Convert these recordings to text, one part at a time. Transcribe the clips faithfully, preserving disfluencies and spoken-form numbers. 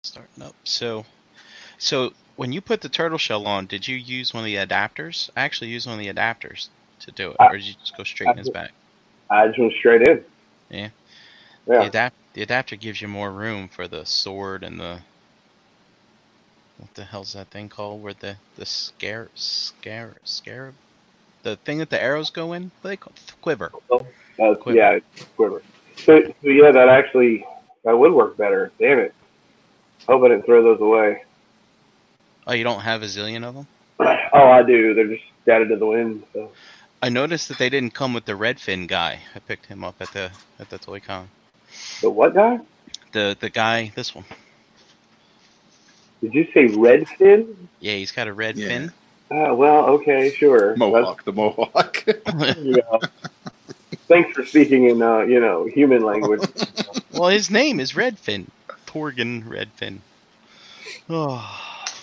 Starting up. So, so when you put the turtle shell on, did you use one of the adapters? I actually used one of the adapters to do it, I, or did you just go straight I, in his back? I just went straight in. Yeah. The Yeah. adapt the adapter gives you more room for the sword and the what the hell's that thing called? Where the the scare scare scarab, the thing that the arrows go in? What do they call quiver? Uh, Quiver. yeah, quiver. So, so yeah, that actually that would work better. Damn it. Hope I didn't throw those away. Oh, you don't have a zillion of them? Oh, I do. They're just scattered to the wind. So. I noticed that they didn't come with the Redfin guy. I picked him up at the at the Toy Con. The what guy? The the guy, this one. Did you say Redfin? Yeah, he's got a red Yeah. fin. Uh, well, okay, sure. Mohawk, the Mohawk. That's, you know, thanks for speaking in uh, you know human language. Well, his name is Redfin. Torgen Redfin. Oh.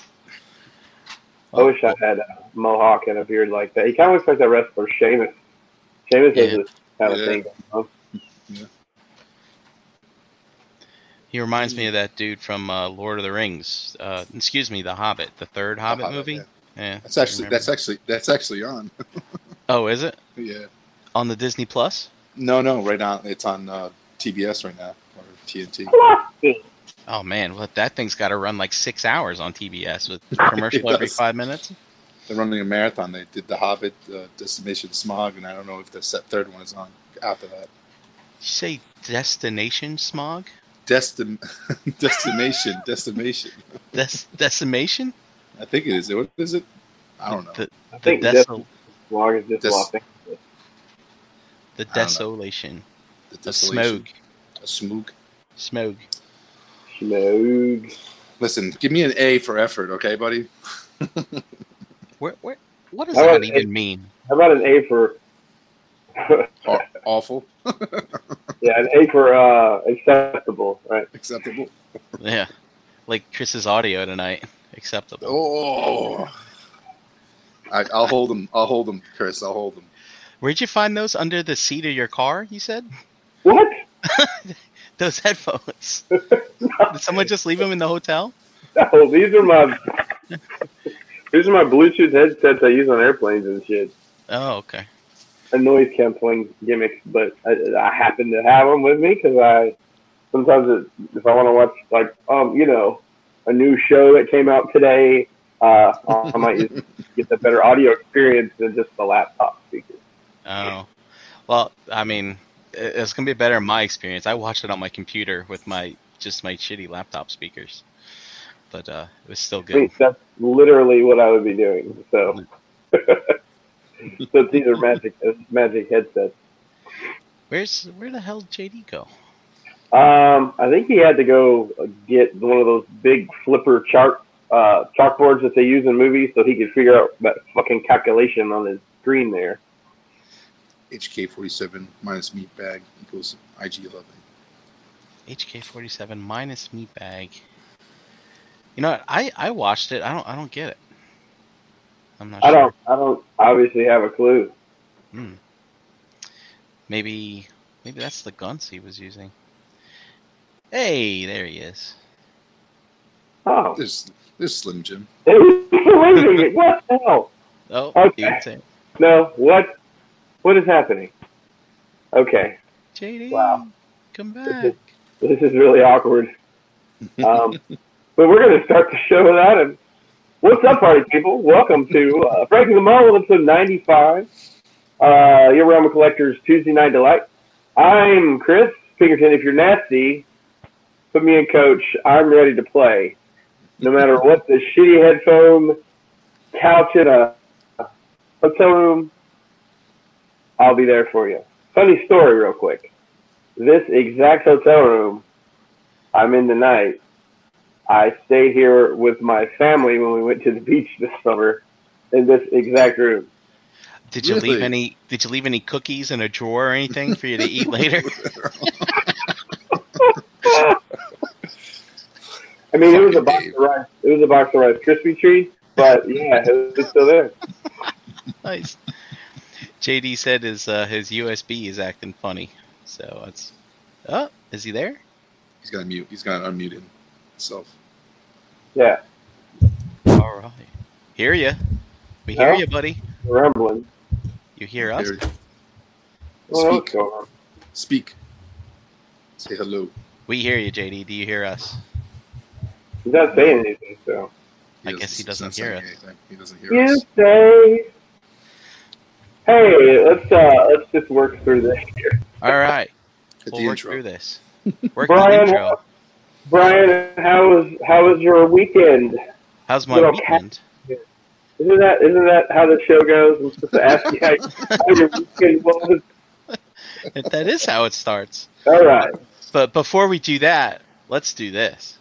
I wish I had a mohawk and a beard like that. He kind of looks like that wrestler Sheamus. Sheamus Yeah. has this kind of Yeah. thing. Going on. He reminds me of that dude from uh, Lord of the Rings. Uh, excuse me, The Hobbit, the third Hobbit, Hobbit, movie. yeah. Yeah, That's actually remember. that's actually that's actually on. Oh, is it Yeah. on the Disney Plus? No, no, right now it's on uh, T B S right now or T N T. Oh man, well, that thing's got to run like six hours on T B S with commercial It every does. five minutes. They're running a marathon. They did The Hobbit, uh, Destination Smog, and I don't know if the set third one is on after that. Did you say Destination Smog? Destin Destination Destination. Des- decimation? I think it is. What is it? I don't know. The, I the, think desol- Long as just Des- Los Angeles. the I don't know. desolation. The The desolation. smog. A smog. Smog. Schmoog. Listen, give me an A for effort, okay, buddy? Where, where, what does How that about even it- mean? How about an A for? Aw- awful. Yeah, an A for uh, acceptable, right? Acceptable. Yeah, like Chris's audio tonight. Acceptable. Oh. I, I'll hold them. I'll hold them, Chris. I'll hold them. Where'd you find those? Under the seat of your car, you said? What? Those headphones. no, Did someone just leave them in the hotel? these are my these are my Bluetooth headsets I use on airplanes and shit. Oh, okay. A noise canceling gimmicks, but I, I happen to have them with me because I sometimes it, if I want to watch like um you know a new show that came out today, uh, I might use, get the better audio experience than just the laptop speaker. Oh. Well, I mean, it- it's going to be better in my experience. I watched it on my computer with my just my shitty laptop speakers. But uh, it was still I good. mean, that's literally what I would be doing. So, so these are magic magic headsets. Where's where the hell did J D go? Um, I think he had to go get one of those big flipper chart uh, chalkboards that they use in movies, so he could figure out that fucking calculation on his screen there. H K forty-seven minus meatbag equals I G eleven. H K forty-seven minus meatbag. You know what? I, I watched it. I don't I don't get it. I'm not I sure. don't I don't obviously have a clue. Hmm. Maybe maybe that's the guns he was using. Hey, there he is. Oh, There's there's Slim Jim. wait a minute, what the hell? Oh, Okay. you say No, what what is happening? Okay, J D, Wow. come this is, back. this is really awkward. Um, but we're going to start the show with that. And what's up, party people? Welcome to uh, Breaking the Mold, episode ninety-five. Uh, your Realm of Collectors Tuesday Night Delight. I'm Chris Pinkerton. If you're nasty, put me in coach. I'm ready to play. No matter what the shitty headphone, couch in a hotel room, I'll be there for you. Funny story, real quick. This exact hotel room I'm in tonight, I stayed here with my family when we went to the beach this summer in this exact room. Did you Really? leave any did you leave any cookies in a drawer or anything for you to eat later? I mean, it was a Fucking box Dave. of rice. It was a box of Rice Krispie treats, but yeah, it was still there. Nice. J D said his uh, his U S B is acting funny. So it's Oh, is he there? He's gonna mute. He's gonna unmute himself. Yeah. All right. Hear ya. We hear No? you, buddy. Rambling. You hear us? Here, What else Speak. going on? Speak. Say hello. We hear you, J D. Do you hear us? He's not saying anything, so. I guess he he's doesn't not hear saying us. anything. He doesn't hear You us. say. Hey, let's uh, let's just work through this here. All right. Hit We'll the work intro. through this. Work Brian, the intro. Brian, how was how was your weekend? How's my little weekend? Isn't that isn't that how the show goes? I'm supposed to ask you how, how your weekend was. That is how it starts. All right. But before we do that, let's do this.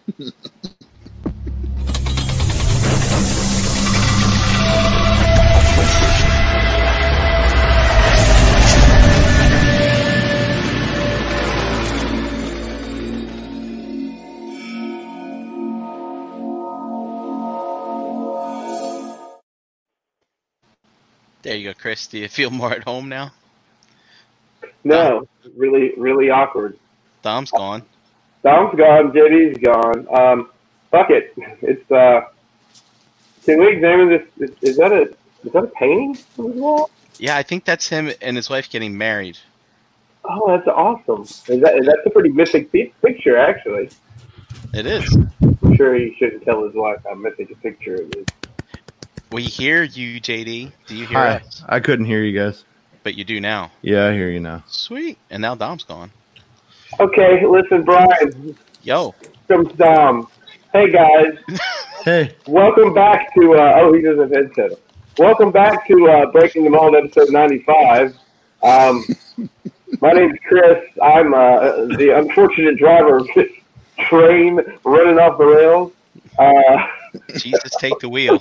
There you go, Chris. Do you feel more at home now? No, really, really awkward. Dom's gone. Dom's gone. J D's gone. Um, fuck it. It's uh. Can we examine this? Is, is that a is that a painting on the wall? Yeah, I think that's him and his wife getting married. Oh, that's awesome. Is that that's a pretty mythic pi- picture, actually. It is. I'm sure he shouldn't tell his wife how mythic a picture it is. We hear you, J D. Do you hear Hi. us? I couldn't hear you guys. But you do now. Yeah, I hear you now. Sweet. And now Dom's gone. Okay, listen, Brian. Yo. From Dom. Hey guys, Hey. welcome back to. Uh, oh, he doesn't have headset. Welcome back to uh, Breaking the Mold, episode ninety-five. Um, my name's Chris. I'm uh, the unfortunate driver of this train running off the rails. Uh, Jesus, take the wheel.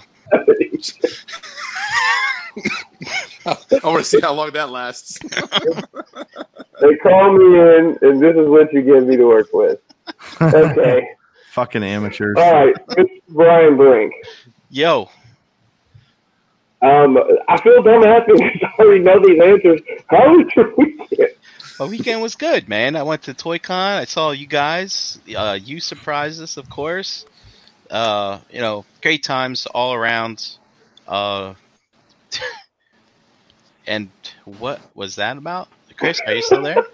I want to see how long that lasts. They call me in, and this is what you give me to work with. Okay. Fucking amateurs. All right, Mister Brian Brink. Yo. Um, I feel dumb asking because I already know these answers. How was your weekend? My weekend was good, man. I went to ToyCon. I saw you guys. Uh, you surprised us, of course. Uh, you know, great times all around. Uh, and what was that about? Chris, are you still there?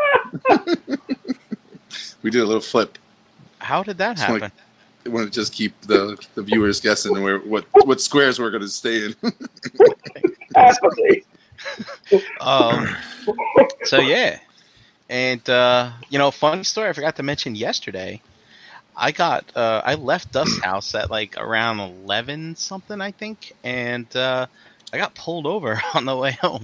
We did a little flip. How did that Just wanna- happen? I want to just keep the, the viewers guessing where what what squares we're going to stay in. Happily. Um, so yeah, and uh, you know, funny story. I forgot to mention yesterday. I got uh, I left Dust's house at like around eleven something, I think, and uh, I got pulled over on the way home.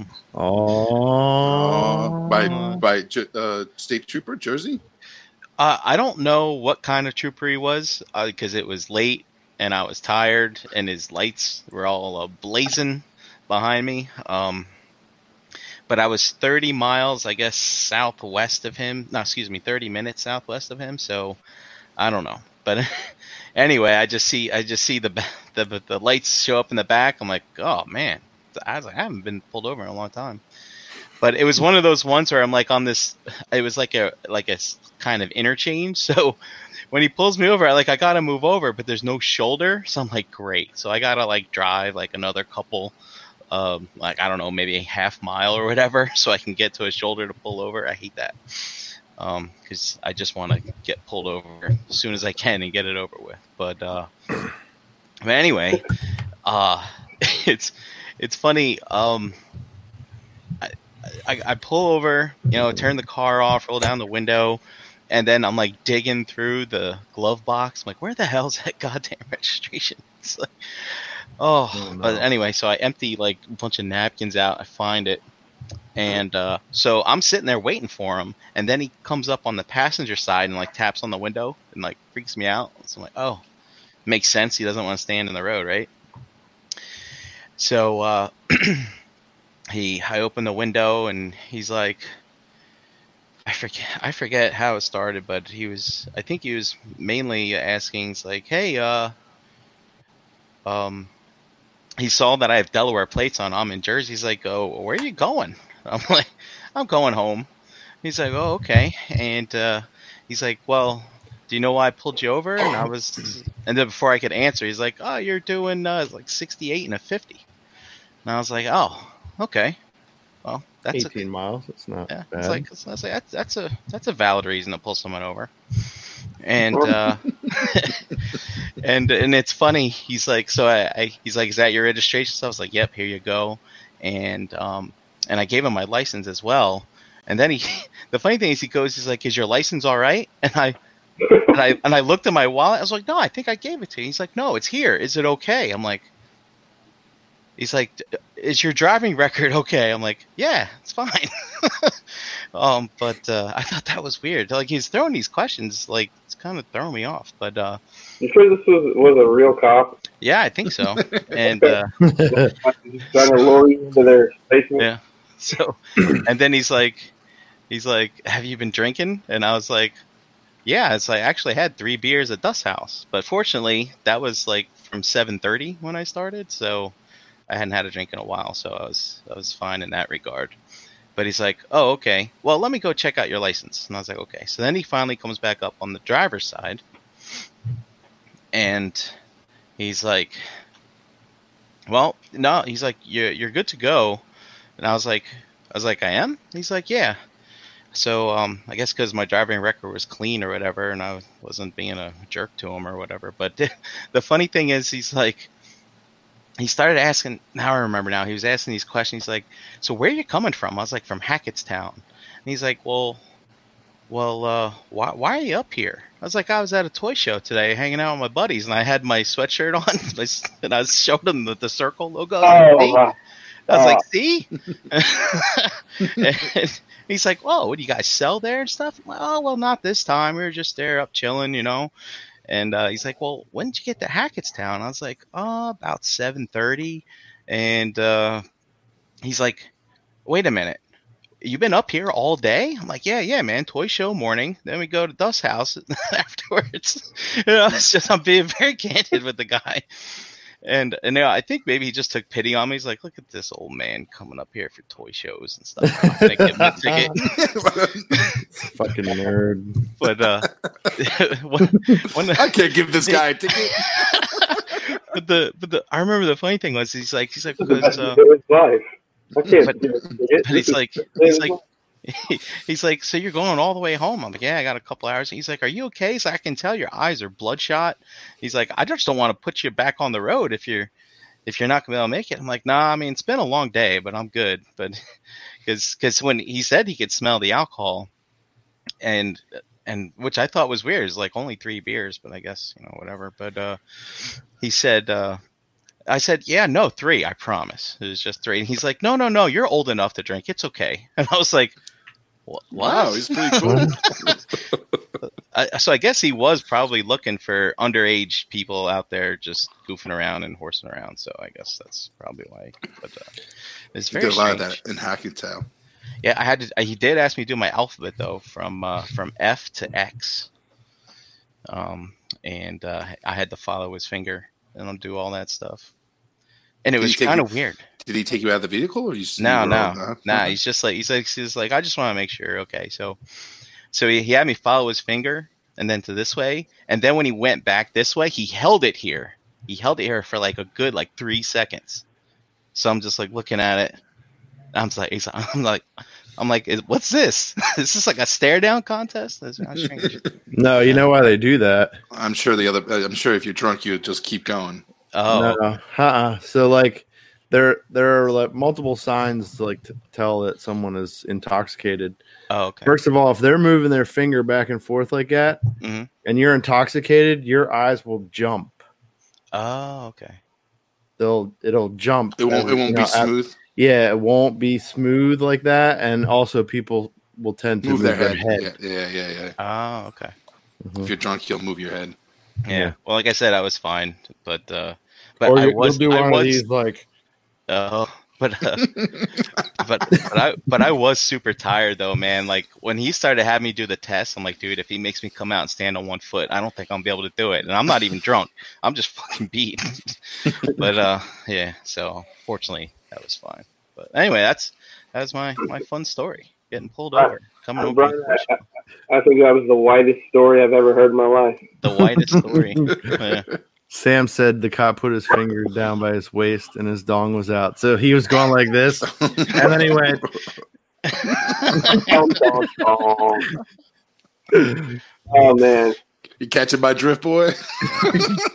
Oh. Uh, by by Ju- uh, state trooper Jersey. Uh, I don't know what kind of trooper he was because it was late and I was tired and his lights were all uh, blazing behind me. Um, but I was thirty miles, I guess, southwest of him. No, excuse me, thirty minutes southwest of him. So I don't know. But anyway, I just see I just see the the the lights show up in the back. I'm like, oh man, I was like, I haven't been pulled over in a long time. But it was one of those ones where I'm like on this. It was like a like a kind of interchange. So when he pulls me over, I like I gotta move over, but there's no shoulder. So I'm like, great. So I gotta like drive like another couple, um, like I don't know, maybe a half mile or whatever, so I can get to a shoulder to pull over. I hate that, um, because I just want to get pulled over as soon as I can and get it over with. But uh, but anyway, uh, it's it's funny. Um. I, I pull over, you know, turn the car off, roll down the window, and then I'm like digging through the glove box. I'm like, where the hell's that goddamn registration? It's like, oh, Oh, no. But anyway, so I empty like a bunch of napkins out. I find it, and uh, so I'm sitting there waiting for him, and then he comes up on the passenger side and like taps on the window and like freaks me out. So I'm like, oh, makes sense. He doesn't want to stand in the road, right? So. uh He, I open the window and he's like, I forget, I forget how it started, but he was, I think he was mainly asking, he's like, hey, uh, um, he saw that I have Delaware plates on. I'm in Jersey. He's like, oh, where are you going? I'm like, I'm going home. He's like, oh, okay. And, uh, he's like, well, do you know why I pulled you over? And I was, and then before I could answer, he's like, oh, you're doing uh, like sixty-eight and a fifty. And I was like, oh, okay. Well, that's eighteen a, miles. It's not yeah. bad. It's like, it's, it's like that's that's a that's a valid reason to pull someone over. And uh, and and it's funny. He's like, so I, I he's like, is that your registration? So I was like, yep, here you go. And um and I gave him my license as well. And then he, the funny thing is, he goes, he's like, is your license all right? And I and I and I looked at my wallet. I was like, no, I think I gave it to you. He's like, no, it's here. Is it okay? I'm like, he's like, is your driving record okay? I'm like, yeah, it's fine. um, but uh, I thought that was weird. Like, he's throwing these questions, like, it's kind of throwing me off. But uh, You sure this was was a real cop? yeah, I think so. And uh, Just trying to lure you into their basement? yeah, so and then he's like, he's like, have you been drinking? And I was like, yeah, it's like I actually had three beers at Dust House, but fortunately that was like from seven thirty when I started, so I hadn't had a drink in a while, so I was I was fine in that regard. But he's like, oh, okay, well, let me go check out your license. And I was like, okay. So then he finally comes back up on the driver's side, and he's like, well, no, he's like, you're you're good to go. And I was like, I was like, I am? He's like, yeah. So um, I guess because my driving record was clean or whatever, and I wasn't being a jerk to him or whatever. But the funny thing is, he's like, he started asking, now I remember now, he was asking these questions. He's like, so where are you coming from? I was like, from Hackettstown. And he's like, well, well, uh, why, why are you up here? I was like, I was at a toy show today hanging out with my buddies, and I had my sweatshirt on, and I showed him the, the circle logo. Oh, wow. I was Oh. like, see? And he's like, whoa, what do you guys sell there and stuff? I'm like, oh, well, not this time. We were just there up chilling, you know. And uh, he's like, well, when did you get to Hackettstown? I was like, oh, about seven thirty. And uh, he's like, wait a minute. You been up here all day? I'm like, yeah, yeah, man. Toy show morning. Then we go to Dust House afterwards. You know, it's just, I'm being very candid with the guy. And and you know, I think maybe he just took pity on me. He's like, look at this old man coming up here for toy shows and stuff. I'm gonna give him a ticket. Fucking nerd. But uh, when, when I can't give this guy a ticket. but the but the I remember the funny thing was he's like he's like This is the because best uh, day of his life. I can't but- do it. but he's like he's like he's like, so you're going all the way home? I'm like, yeah, I got a couple hours. He's like, are you okay? He's like, I can tell your eyes are bloodshot. He's like, I just don't want to put you back on the road if you're if you're not gonna be able to make it. I'm like, nah, I mean, it's been a long day, but I'm good. But because because when he said he could smell the alcohol, and and which I thought was weird, is like only three beers, but I guess, you know, whatever. But uh, he said. Uh, I said, yeah, no, three, I promise. It was just three. And he's like, no, no, no, you're old enough to drink. It's okay. And I was like, what? Wow, he's pretty cool. I, so I guess he was probably looking for underage people out there just goofing around and horsing around. So I guess that's probably why. But uh, it's You very did a lot of strange. that in Hackettstown. Yeah, I had to. He did ask me to do my alphabet though, from uh, from F to X. Um, and uh, I had to follow his finger and do all that stuff. And it Did he was take kind you- of weird. Did he take you out of the vehicle, or you? No, you were no, all- uh, nah. okay. He's just like he's like he's like I just want to make sure. Okay, so so he, he had me follow his finger and then to this way, and then when he went back this way, he held it here. He held it here for like a good like three seconds. So I'm just like looking at it. I'm just like he's, I'm like I'm like is- what's this? Is this like a stare down contest? That's not strange. No, you know why they do that? I'm sure the other. I'm sure if you're drunk, you would just keep going. Oh, No, uh-uh. So like, there there are like multiple signs to like to tell that someone is intoxicated. oh, okay. First of all, if they're moving their finger back and forth like that, Mhm. and you're intoxicated, your eyes will jump. Oh, okay. They'll it'll jump. It won't. It You won't know, be smooth. Yeah, it won't be smooth like that, and also people will tend to Move their head. Yeah, yeah, yeah, yeah. Oh, okay. Mhm. If you're drunk, you'll move your head. Yeah. Yeah. Well, like I said, I was fine, but uh, but Or I you, was they'll do I one was of these like, Oh, but uh, but but I but I was super tired though, man. Like when he started having me do the test, I'm like, dude, if he makes me come out and stand on one foot, I don't think I'm gonna be able to do it. And I'm not even drunk. I'm just fucking beat. But uh, yeah. So fortunately, that was fine. But anyway, that's that's my my fun story. getting pulled Right. over, coming Uh, over. Brian, the course. I, I think that was the whitest story I've ever heard in my life. The whitest story. Yeah. Sam said the cop put his fingers down by his waist and his dong was out. So he was going like this, and then he went. Dong, dong, dong. Oh man. You catching my drift, boy? but,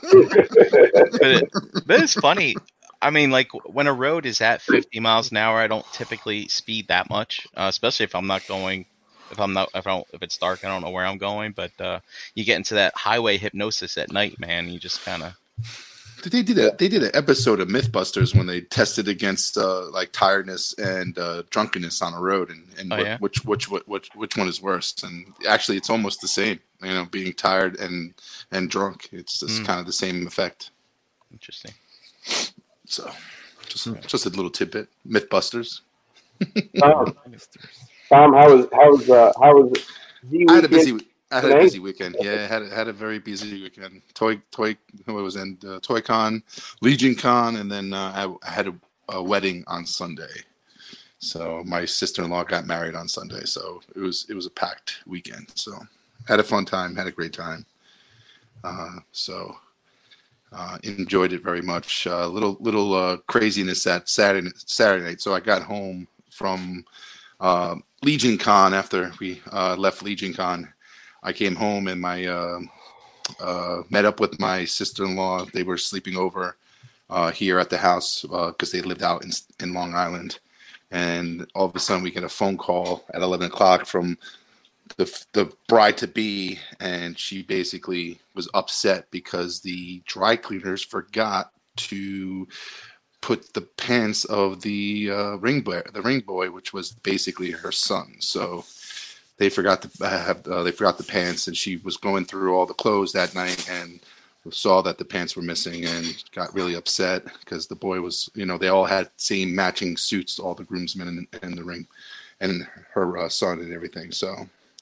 it, but it's funny. I mean, like when a road is at fifty miles an hour, I don't typically speed that much, uh, especially if I'm not going. If I'm not, if I don't, if it's dark, I don't know where I'm going. But uh, you get into that highway hypnosis at night, man. You just kind of. They did a they did an episode of MythBusters when they tested against uh, like tiredness and uh, drunkenness on a road, and, and Oh, what, yeah? which, which which which which one is worse? And actually, it's almost the same. You know, being tired and and drunk, it's just Mm. kind of the same effect. Interesting. So, just just a little tidbit. MythBusters. Tom, Tom, how was how was uh, how was the I had a weekend? busy I had a today? busy weekend. Yeah, I had had a very busy weekend. Toy Toy what was in uh, Toy Con, Legion Con, and then uh, I, I had a, a wedding on Sunday. So my sister-in-law got married on Sunday. So it was it was a packed weekend. So had a fun time, had a great time. Uh, so uh, enjoyed it very much. A uh, little little uh, craziness at Saturday Saturday night. So I got home from uh, Legion Con after we uh, left Legion Con. I came home and my uh, uh, met up with my sister-in-law. They were sleeping over uh, here at the house because uh, they lived out in, in Long Island. And all of a sudden, we get a phone call at eleven o'clock from the the bride-to-be, and she basically was upset because the dry cleaners forgot to put the pants of the uh, ring boy, the ring boy, which was basically her son. So they forgot to have uh, they forgot the pants, and she was going through all the clothes that night and saw that the pants were missing and got really upset because the boy was, you know, they all had same matching suits, all the groomsmen and, and the ring and her uh, son and everything. So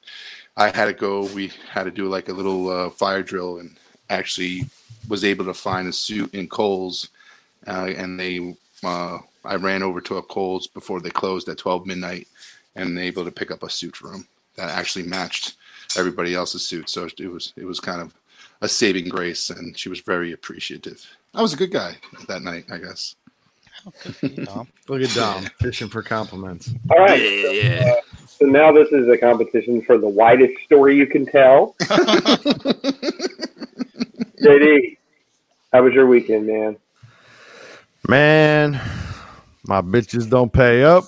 I had to go. We had to do like a little uh, fire drill, and actually was able to find a suit in Kohl's. Uh, and they, uh, I ran over to a Kohl's before they closed at twelve midnight, and able to pick up a suit for him that actually matched everybody else's suit. So it was it was kind of a saving grace, and she was very appreciative. I was a good guy that night, I guess. Oh, good for you, Dom. Look at Dom fishing for compliments. All right. Yeah, So, uh, so now this is a competition for the widest story you can tell. J D, how was your weekend, man? Man, my bitches don't pay up.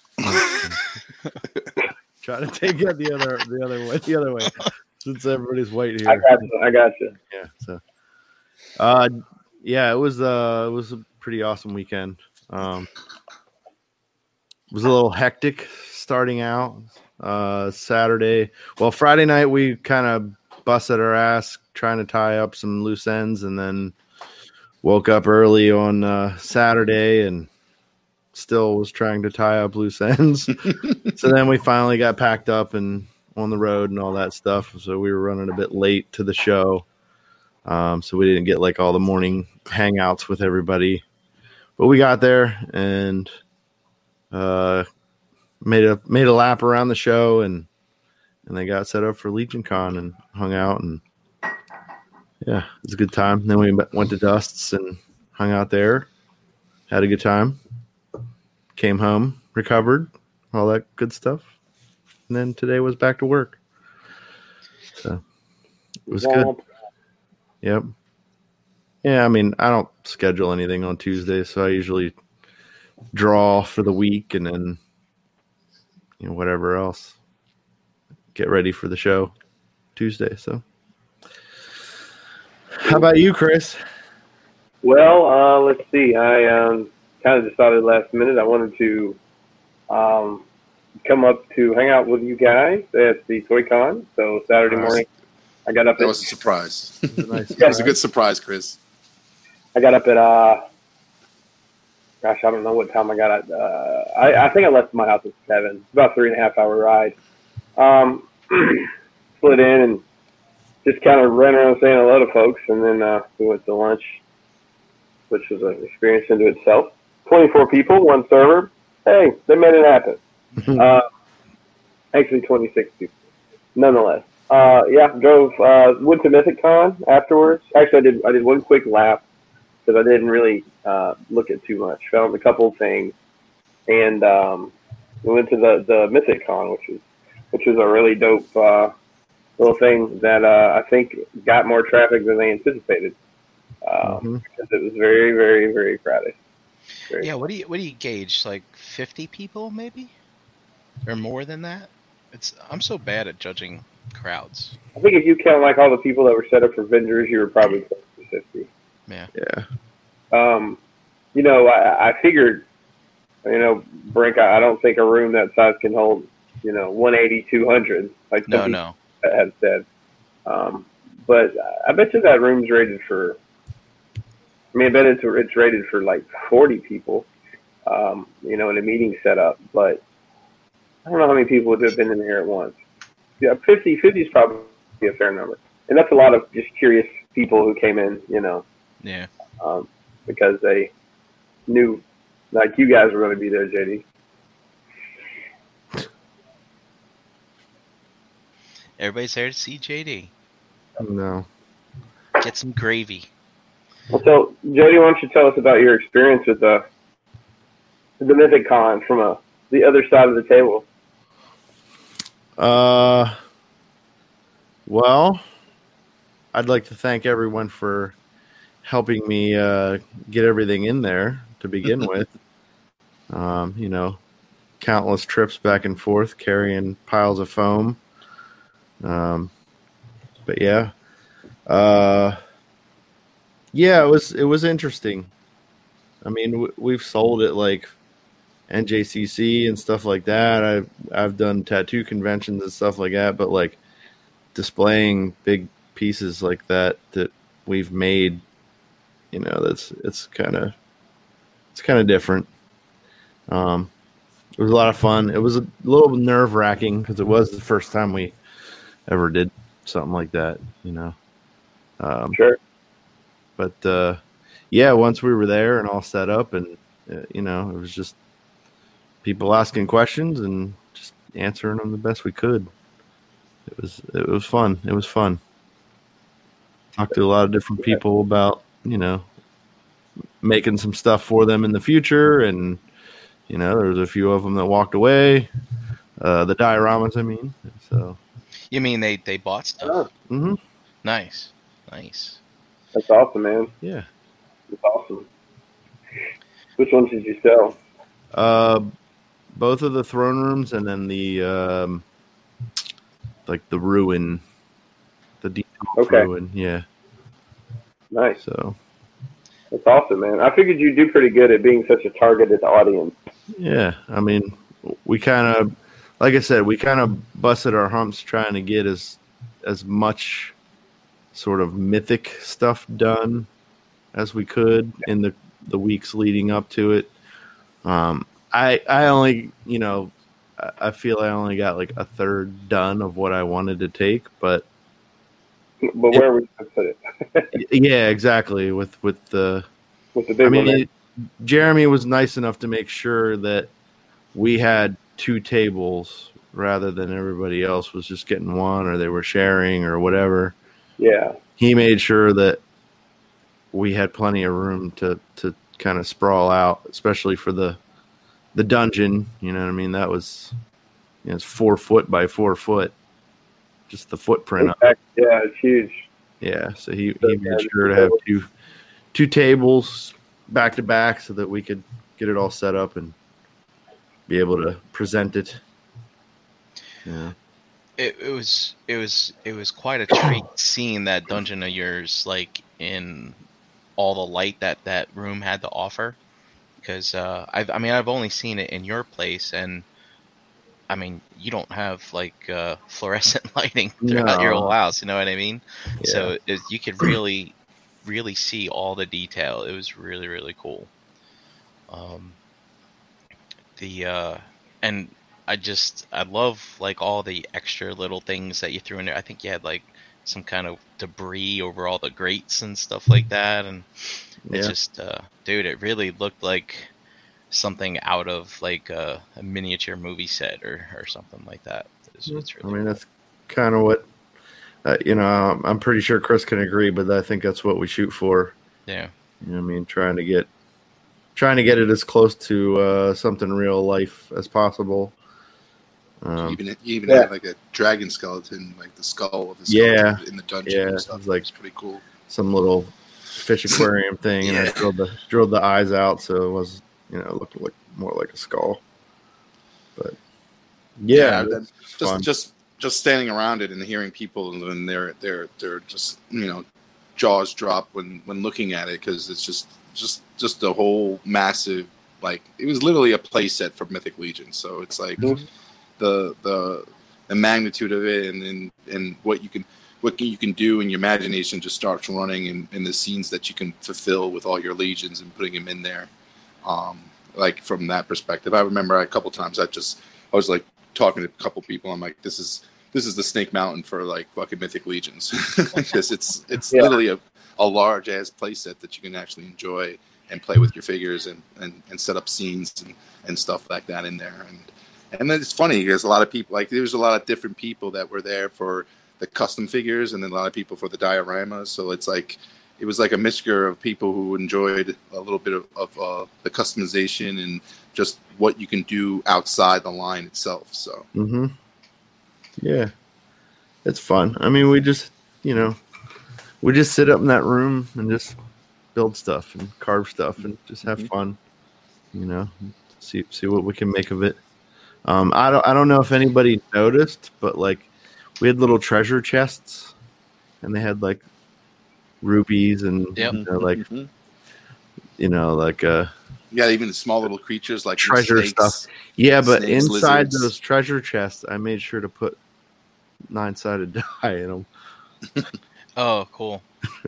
Try to take it the other the other way, the other way, since everybody's waiting here. I got you. I got you. Yeah. So, uh, yeah, it was uh, it was a pretty awesome weekend. Um, it was a little hectic starting out. Uh, Saturday, well, Friday night we kind of busted our ass trying to tie up some loose ends, and then woke up early on uh, Saturday and still was trying to tie up loose ends. So then we finally got packed up and on the road and all that stuff. So we were running a bit late to the show. Um, so we didn't get like all the morning hangouts with everybody, but we got there and uh, made a made a lap around the show, and and they got set up for Legion Con and hung out, and yeah, it was a good time. Then we went to Dust's and hung out there, had a good time, came home, recovered, all that good stuff, and then today was back to work. So it was good. Yep. Yeah, I mean, I don't schedule anything on Tuesday, so I usually draw for the week and then, you know, whatever else. Get ready for the show Tuesday. So, how about you, Chris? Well, uh, let's see. I um, kind of decided last minute I wanted to um, come up to hang out with you guys at the Toy Con. So Saturday morning, I got up. That at, was a surprise. It was a nice That was a good surprise, Chris. I got up at uh, gosh, I don't know what time I got at. Uh, I, I think I left my house at seven. It's about a three and a half hour ride. Um, slid in and just kind of ran around saying hello to folks, and then uh, we went to lunch, which was an experience into itself. twenty-four people, one server. Hey, they made it happen. uh, Actually, twenty-six people. Nonetheless, uh, yeah, drove uh, went to Mythic Con afterwards. Actually, I did I did one quick lap because I didn't really uh, look at too much. Found a couple of things, and um, we went to the the Mythic Con, which is which was a really dope uh, little thing that uh, I think got more traffic than they anticipated. Um, Mhm. because it was very, very, very crowded. Very Yeah, what do you what do you gauge? Like fifty people, maybe, or more than that? It's I'm so bad at judging crowds. I think if you count like all the people that were set up for vendors, you were probably close to fifty. Yeah. Yeah. Um, you know, I, I figured, you know, Brink, I, I don't think a room that size can hold, you know, one eighty, two hundred, like some No, people no. have said. Um, but I bet you that room's rated for, I mean, I bet it's, it's rated for like forty people, um, you know, in a meeting setup. But I don't know how many people would have been in there at once. Yeah, fifty, fifty is probably a fair number. And that's a lot of just curious people who came in, you know, Yeah. um, because they knew, like you guys were going to be there, J D. Everybody's there to see J D. No. Get some gravy. Well, so, Jody, why don't you tell us about your experience with the the Mythic Con from a, the other side of the table? Uh, well, I'd like to thank everyone for helping me uh, get everything in there to begin with. Um, you know, countless trips back and forth carrying piles of foam. Um, but yeah, uh, yeah, it was it was interesting. I mean, w- we've sold it like N J C C and stuff like that. I've I've done tattoo conventions and stuff like that, but like displaying big pieces like that that we've made, you know, that's it's kind of it's kind of different. Um, it was a lot of fun. It was a little nerve wracking because it was the first time we ever did something like that, you know. Um, Sure. But uh, yeah, once we were there and all set up, and uh, you know, it was just people asking questions and just answering them the best we could. It was it was fun. It was fun. Talked to a lot of different people about, you know, making some stuff for them in the future, and you know, there was a few of them that walked away. Uh, the dioramas, I mean. So. You mean they they bought stuff? Oh, Mm-hmm. Nice, nice. that's awesome, man. Yeah. That's awesome. Which ones did you sell? Uh, both of the throne rooms, and then the um, like the ruin, the deep Okay. ruin. Yeah. Nice. So. That's awesome, man. I figured you'd do pretty good at being such a targeted audience. Yeah, I mean, we kind of, like I said, we kind of busted our humps trying to get as as much sort of mythic stuff done as we could in the the weeks leading up to it. Um, I I only, you know, I I feel I only got like a third done of what I wanted to take, but But where would you put it? yeah, exactly. With with the, With the big I mean, one. it, Jeremy was nice enough to make sure that we had two tables rather than everybody else was just getting one, or they were sharing or whatever. Yeah. He made sure that we had plenty of room to, to kind of sprawl out, especially for the the dungeon. You know what I mean? That was, you know, it's four foot by four foot, just the footprint of it. Yeah, it's huge. Yeah, so he, he made sure to have two two tables back to back so that we could get it all set up and be able to present it. Yeah. It, it was it was it was quite a treat seeing that dungeon of yours, like in all the light that that room had to offer. Because uh, I've I mean I've only seen it in your place, and I mean you don't have like uh, fluorescent lighting throughout No. your whole house. You know what I mean? Yeah. So it, you could really really see all the detail. It was really really cool. Um, the uh, and I just I love like all the extra little things that you threw in there. I think you had like some kind of debris over all the grates and stuff like that, and it Yeah. just uh, dude, it really looked like something out of like a, a miniature movie set or or something like that. is what's I really mean, cool. that's kind of what uh, you know. I'm, I'm pretty sure Chris can agree, but I think that's what we shoot for. Yeah. You know what I mean, trying to get trying to get it as close to uh, something real life as possible. Um, even you even yeah. had like a dragon skeleton, like the skull of the skeleton Yeah. in the dungeon Yeah, and stuff. it's like- It's pretty cool. some little fish aquarium thing, and I Yeah. drilled the drilled the eyes out, so it was, you know, it looked like more like a skull. But yeah, Yeah, it's just fun. just just standing around it and hearing people and they're they're they're just you know jaws drop when when looking at it, because it's just just just a whole massive, like, it was literally a play set for Mythic Legion. So it's like Mhm. the the the magnitude of it, and and, and what you can what you can do, and your imagination just starts running, and, and the scenes that you can fulfill with all your legions and putting them in there. Um, like from that perspective, I remember a couple times I just I was like talking to a couple people. I'm like, this is this is the Snake Mountain for like fucking Mythic Legions, because it's it's Yeah. literally a, a large ass playset that you can actually enjoy and play with your figures and, and, and set up scenes and, and stuff like that in there. And and then it's funny because a lot of people, like, there's a lot of different people that were there for the custom figures, and then a lot of people for the dioramas. So it's like it was like a mixture of people who enjoyed a little bit of, of uh, the customization and just what you can do outside the line itself. So Mm-hmm. Yeah, it's fun. I mean, we just, you know, we just sit up in that room and just build stuff and carve stuff and just have Mhm. fun. You know, see see what we can make of it. Um, I don't I don't know if anybody noticed, but like we had little treasure chests, and they had like rupees and Yep. you know, like Mhm. you know like uh yeah, even the small little creatures like Treasure snakes. stuff. Yeah, but Snakes, inside lizards. those treasure chests, I made sure to put nine-sided die in them. Oh, cool.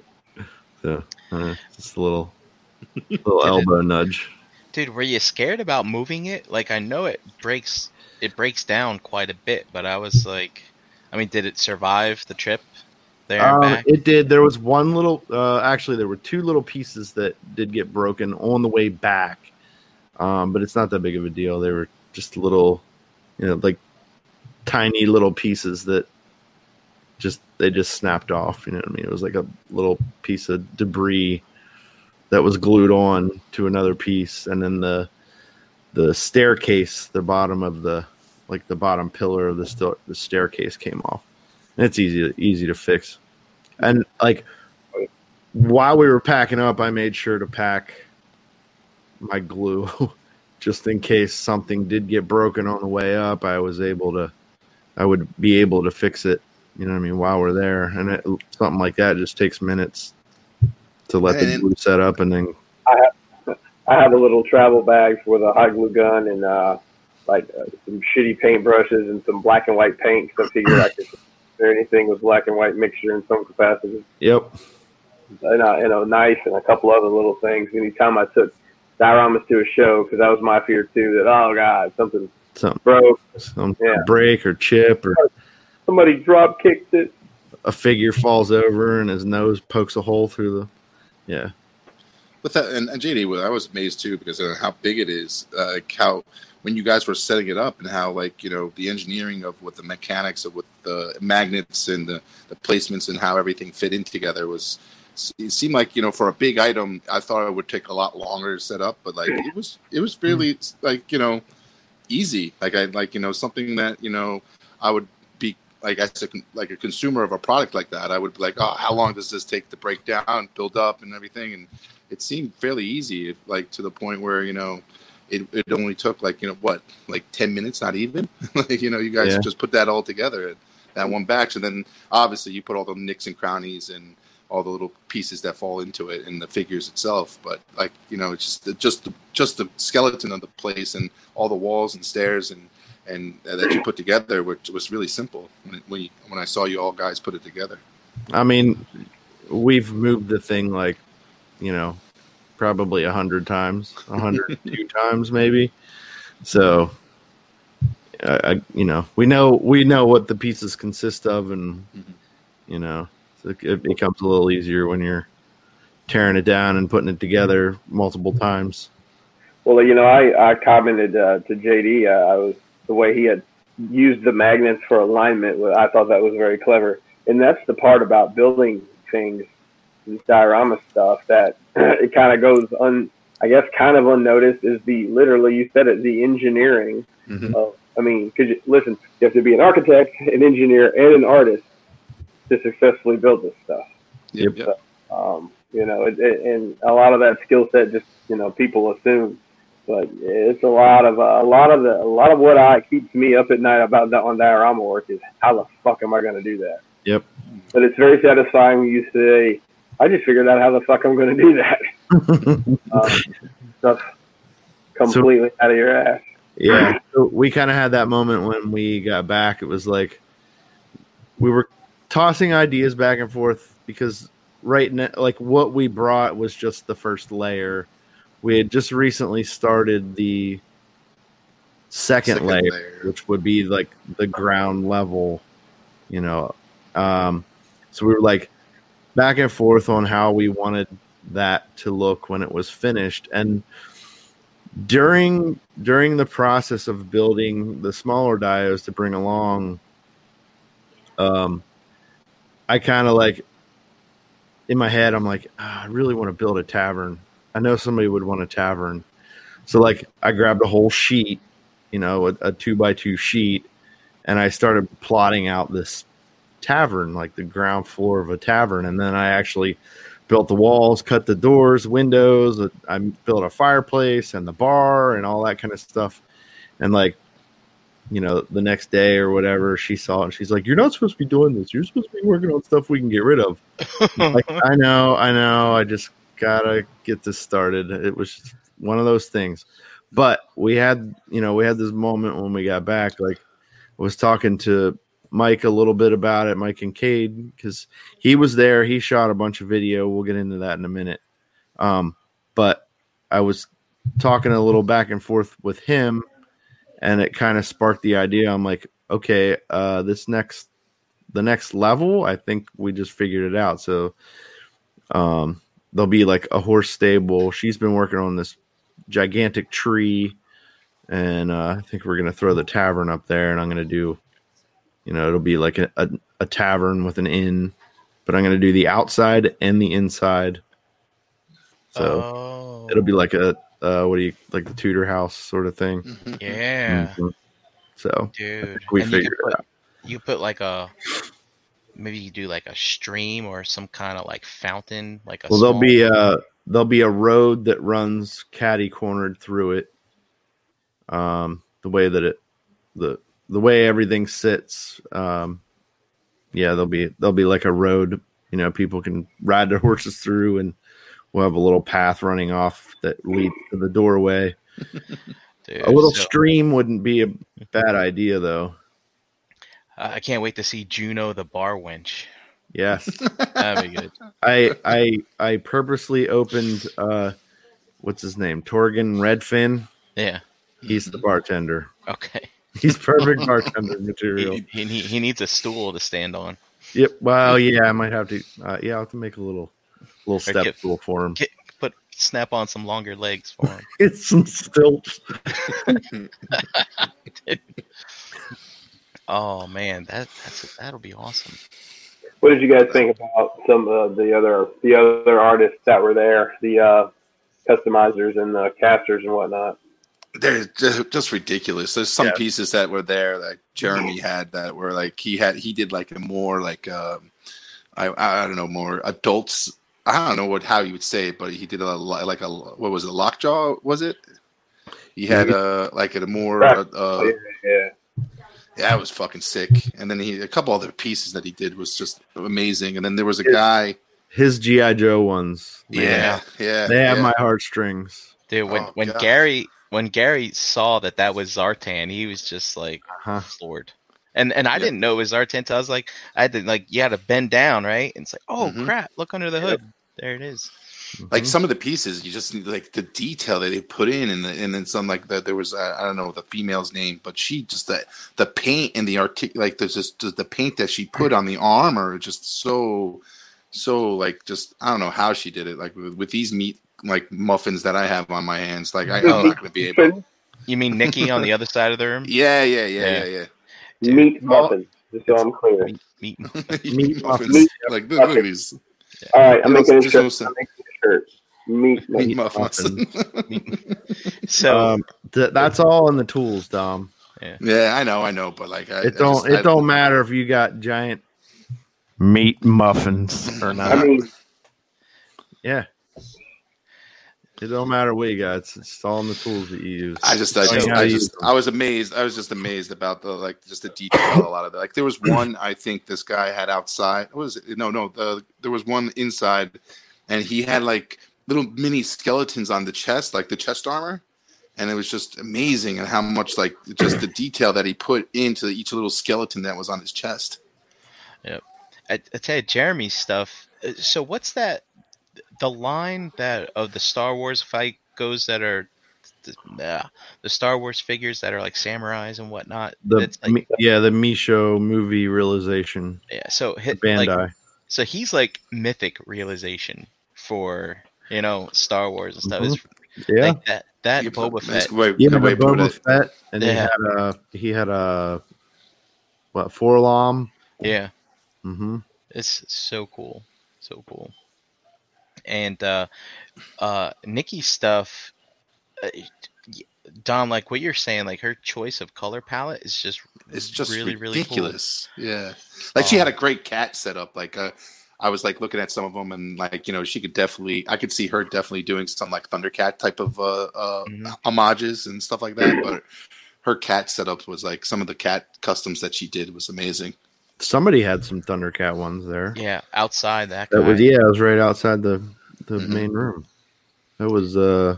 So uh, just a little little Did it- elbow nudge. Dude, were you scared about moving it? Like, I know it breaks it breaks down quite a bit, but I was like, I mean, did it survive the trip there and Um, back? it did. There was one little. Uh, actually, there were two little pieces that did get broken on the way back, um, but it's not that big of a deal. They were just little, you know, like tiny little pieces that just they just snapped off. You know what I mean? It was like a little piece of debris that was glued on to another piece, and then the the staircase, the bottom of the like the bottom pillar of the st- the staircase came off. And it's easy easy to fix. And like while we were packing up, I made sure to pack my glue just in case something did get broken on the way up. I was able to, I would be able to fix it. You know what I mean? While we're there, and it, something like that just takes minutes to let the And- glue set up, and then I have a little travel bag with a high glue gun and uh, like uh, some shitty paintbrushes and some black and white paint. Cause I figured I could do anything with black and white mixture in some capacity. yep, And a, and a knife and a couple other little things. Anytime I took dioramas to a show, because that was my fear too. That oh god, something something broke. some Yeah. break or chip or Somebody drop kicked it. a figure falls over and his nose pokes a hole through the yeah. With that, and, and J D, well, I was amazed too because of how big it is. Uh, like how when you guys were setting it up and how, like, you know, the engineering of what the mechanics of what the magnets and the, the placements and how everything fit in together was. It seemed like, you know, for a big item, I thought it would take a lot longer to set up, but like it was, it was really like, you know, easy. Like I like, you know, something that, you know, I would be like as a, like a consumer of a product like that, I would be like, oh, how long does this take to break down, build up, and everything? And it seemed fairly easy, like to the point where, you know, it, it only took like, you know, what, like ten minutes, not even. Like, you know, you guys Yeah. just put that all together, that one batch, and then obviously you put all the nicks and crannies and all the little pieces that fall into it and the figures itself. But like, you know, it's just the, just the, just the skeleton of the place and all the walls and stairs and and uh, that you put together, which was really simple when when, you, when I saw you all guys put it together. I mean, we've moved the thing like, you know, probably a hundred times, a hundred two times maybe. So, I, I, you know, we know we know what the pieces consist of, and Mhm. you know, so it becomes a little easier when you're tearing it down and putting it together multiple times. Well, you know, I, I commented uh, to J D. Uh, I was the way he had used the magnets for alignment. I thought that was very clever. And that's the part about building things, this diorama stuff, that it kind of goes un, I guess, kind of unnoticed is the, literally, you said it, the engineering Mhm. of, I mean, because listen, you have to be an architect, an engineer, and an artist to successfully build this stuff. Yep. Yep. Um, you know, it, it, and a lot of that skill set just, you know, people assume, but it's a lot of uh, a lot of the a lot of what I keeps me up at night about on diorama work is how the fuck am I going to do that? Yep. But it's very satisfying when you say, I just figured out how the fuck I'm going to do that. um, stuff completely so, out of your ass. Yeah, so we kind of had that moment when we got back. It was like we were tossing ideas back and forth because right now, like what we brought was just the first layer. We had just recently started the second, second layer, layer, which would be like the ground level, you know. Um, so we were like back and forth on how we wanted that to look when it was finished. And during during the process of building the smaller diodes to bring along, um, I kind of like in my head, I'm like, oh, I really want to build a tavern. I know somebody would want a tavern. So like I grabbed a whole sheet, you know, a, a two by two sheet, and I started plotting out this tavern, like the ground floor of a tavern. And then I actually built the walls, cut the doors, windows. I built a fireplace and the bar and all that kind of stuff. And like, you know, the next day or whatever, she saw it and she's like, you're not supposed to be doing this. You're supposed to be working on stuff we can get rid of. Like, I know, I know. I just gotta get this started. It was one of those things. But we had, you know, we had this moment when we got back. Like, I was talking to Mike a little bit about it, Mike and Cade, because he was there. He shot a bunch of video. We'll get into that in a minute. Um, but I was talking a little back and forth with him, and it kind of sparked the idea. I'm like, okay, uh, this next, the next level, I think we just figured it out. So, um, there'll be like a horse stable. She's been working on this gigantic tree, and uh, I think we're gonna throw the tavern up there, and I'm gonna do, you know, it'll be like a, a, a tavern with an inn, but I'm gonna do the outside and the inside. So oh. it'll be like a uh, what do you like the Tudor house sort of thing? Yeah. Mm-hmm. So dude, we and figured put, it out. You put like a maybe you do like a stream or some kind of like fountain, like a well, small... there'll be a there'll be a road that runs catty cornered through it. Um, the way that it the the way everything sits, um, yeah, there'll be there'll be like a road, you know, people can ride their horses through, and we'll have a little path running off that leads to the doorway. Dude, a little so... stream wouldn't be a bad idea, though. Uh, I can't wait to see Juno the bar wench. Yes, that'd be good. I I I purposely opened uh, what's his name, Torgen Redfin. Yeah, he's the bartender. Okay, he's perfect bartender material. He, he he needs a stool to stand on. Yep. Well, yeah, I might have to. Uh, yeah, I'll have to make a little little step get, stool for him. Get, put snap on some longer legs for him. It's some stilts. Oh man, that that's that'll be awesome. What did you guys think about some of the other the other artists that were there, the uh, customizers and the casters and whatnot? They're just, just ridiculous. There's some yeah. pieces that were there that Jeremy had that were like he had he did like a more like um, I I don't know more adults. I don't know what how you would say it, but he did a like a what was it, lockjaw? Was it? He had a like a more uh, uh, yeah. yeah. Yeah, it was fucking sick. And then he a couple other pieces that he did was just amazing. And then there was a guy, his G I Joe ones. Man. Yeah, yeah. They have yeah. my heartstrings. Dude, when oh, when God. Gary when Gary saw that that was Zartan, he was just like uh-huh. floored. And and I yep. didn't know it was Zartan until I was like, I had to like you had to bend down, right? And it's like, oh mm-hmm. crap, look under the hood. Yep. There it is. Like mm-hmm. some of the pieces, you just need like the detail that they put in, and the, and then some like that. There was uh, I don't know the female's name, but she just the the paint and the artic like there's just the paint that she put on the armor, just so so like just I don't know how she did it. Like with, with these meat like muffins that I have on my hands, like I, I'm not going to be able. You mean Nikki on the other side of the room? Yeah, yeah, yeah, yeah, yeah. Dude. Meat muffins. Just so I'm clear. Meat, meat. Meat muffins, muffins. like the Muffins. movies. All right, I'm You know, making a just shirt. no sen- I'm making a shirt. Meat Meat muffins. muffins. So um, th- that's all in the tools, Dom. Yeah, I know, I know, but like, I, It I don't. just, it I, don't matter if you got giant meat muffins or not. I mean, yeah. It don't matter what you got. It's, it's all in the tools that you use. I just, I Knowing just, how to I use just, them. I was amazed. I was just amazed about the like, just the detail. A lot of it. Like, there was one I think this guy had outside. What was it? No, no. The there was one inside, and he had like little mini skeletons on the chest, like the chest armor, and it was just amazing and how much like just the detail that he put into each little skeleton that was on his chest. Yep. I, I tell you, Jeremy's stuff. uh, So what's that? The line that of the Star Wars fight goes that are the, uh, the Star Wars figures that are like samurais and whatnot. The That's like, Mi- yeah, the Misho movie realization. yeah. So The hit Bandai. like so he's like mythic realization for you know Star Wars and stuff. Mhm. It's yeah, like that that You Boba put- Fett. Wait, yeah, the wait, put Boba it- Fett, and he Yeah. had a he had a what Forlom. Yeah. Mm-hmm. It's so cool, so cool. And uh, uh, Nikki's stuff, uh, Don, like what you're saying, like her choice of color palette is just It's just really, really cool. ridiculous. Yeah, like she Um, had a great cat set up. Like, uh, I was like looking at some of them, and like you know, she could definitely, I could see her definitely doing some like Thundercat type of uh, uh Mhm. homages and stuff like that. But her cat setup was like some of the cat customs that she did was amazing. Somebody had some Thundercat ones there. Yeah, outside that guy. That was yeah, it was right outside the the Mhm. main room. That was uh,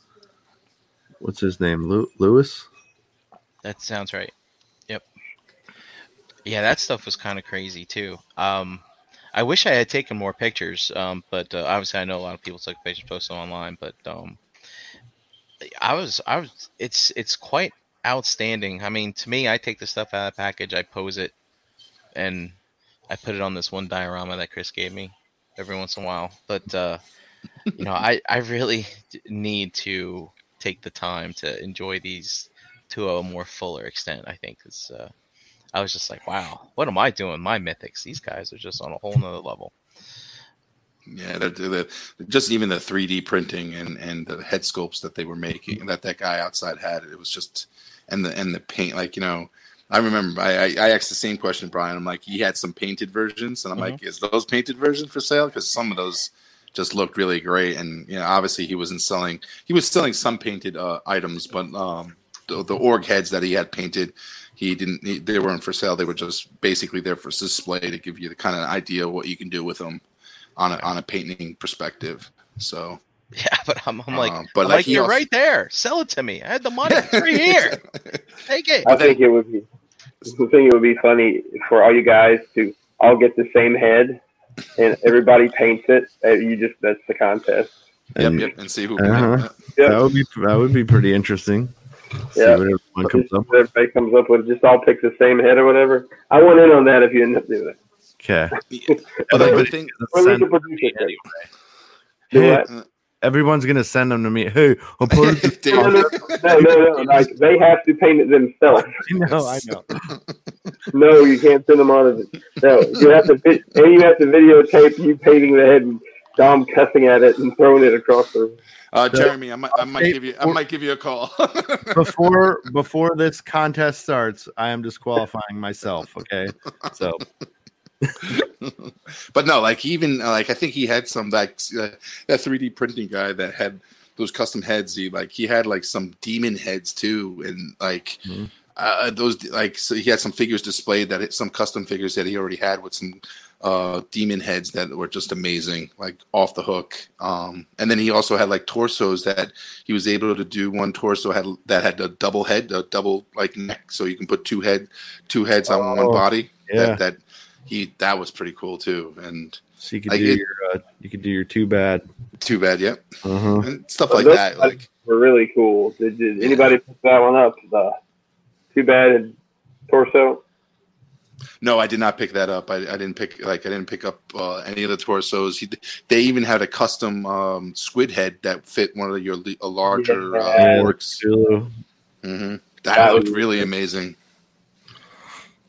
what's his name? Lew- Lewis. That sounds right. Yep. Yeah, that stuff was kind of crazy too. Um, I wish I had taken more pictures, um, but uh, obviously I know a lot of people took pictures, posted online. But um, I was, I was, it's, it's quite outstanding. I mean, to me, I take the stuff out of the package, I pose it, and I put it on this one diorama that Chris gave me every once in a while. But uh, you know, I, I really need to take the time to enjoy these to a more fuller extent. I think because uh, I was just like, wow, what am I doing? My mythics, these guys are just on a whole nother level. Yeah, they're, they're, just even the three D printing and, and the head sculpts that they were making that that guy outside had, it was just and the and the paint, like you know. I remember I, I, I asked the same question, Brian. I'm like, he had some painted versions, and I'm Mhm. like, is those painted versions for sale? Because some of those just looked really great, and you know, obviously he wasn't selling. He was selling some painted uh, items, but um, the, the org heads that he had painted, he didn't. He, they weren't for sale. They were just basically there for display to give you the kind of idea of what you can do with them on a on a painting perspective. So, Yeah, but I'm, I'm like, uh, but I'm like, like, he you're also- right there. Sell it to me. I had the money. It's right here. Take it. I think it would be. I think it would be funny for all you guys to all get the same head, and everybody paints it. And you just that's the contest. Yep, And yep, and see who. Can Uh-huh. Yep. that would be that would be pretty interesting. See Yeah. what everyone comes up with. Everybody comes up with just all pick the same head or whatever. I want in on that if you end up doing it. Okay. But like, the Everybody- thing, Or at least Send- the producer said. Hey, Do what? everyone's gonna send them to me. Hey, I'll put it. No, no, no, no, no. Like they have to paint it themselves. No, I know. No, you can't send them on it. No, you have to vi- and you have to videotape you painting the head and Dom cussing at it and throwing it across the. uh, Jeremy, I might, I might Hey, give you, I might give you a call. Before before this contest starts, I am disqualifying myself. Okay, so But no, like even uh, like I think he had some like uh, that three D printing guy that had those custom heads. He like he had like some demon heads too, and like Mhm. uh, those like so he had some figures displayed that some custom figures that he already had with some uh, demon heads that were just amazing, like off the hook. Um, and then he also had like torsos that he was able to do. One torso had that had a double head, a double like neck, so you can put two head two heads on Oh, one body. yeah. That, that he that was pretty cool too, and so you could Like do it- your uh, you could do your too bad. too bad, yep, Uh-huh. and stuff Well, like those that. guys Like were really cool. Did, did anybody pick that one up? The too bad torso. no, I did not pick that up. I, I didn't pick like I didn't pick up uh, any of the torsos. He, they even had a custom um, squid head that fit one of your le- a larger uh, Yeah. orcs. Cthulhu. hmm That That looked was- really amazing.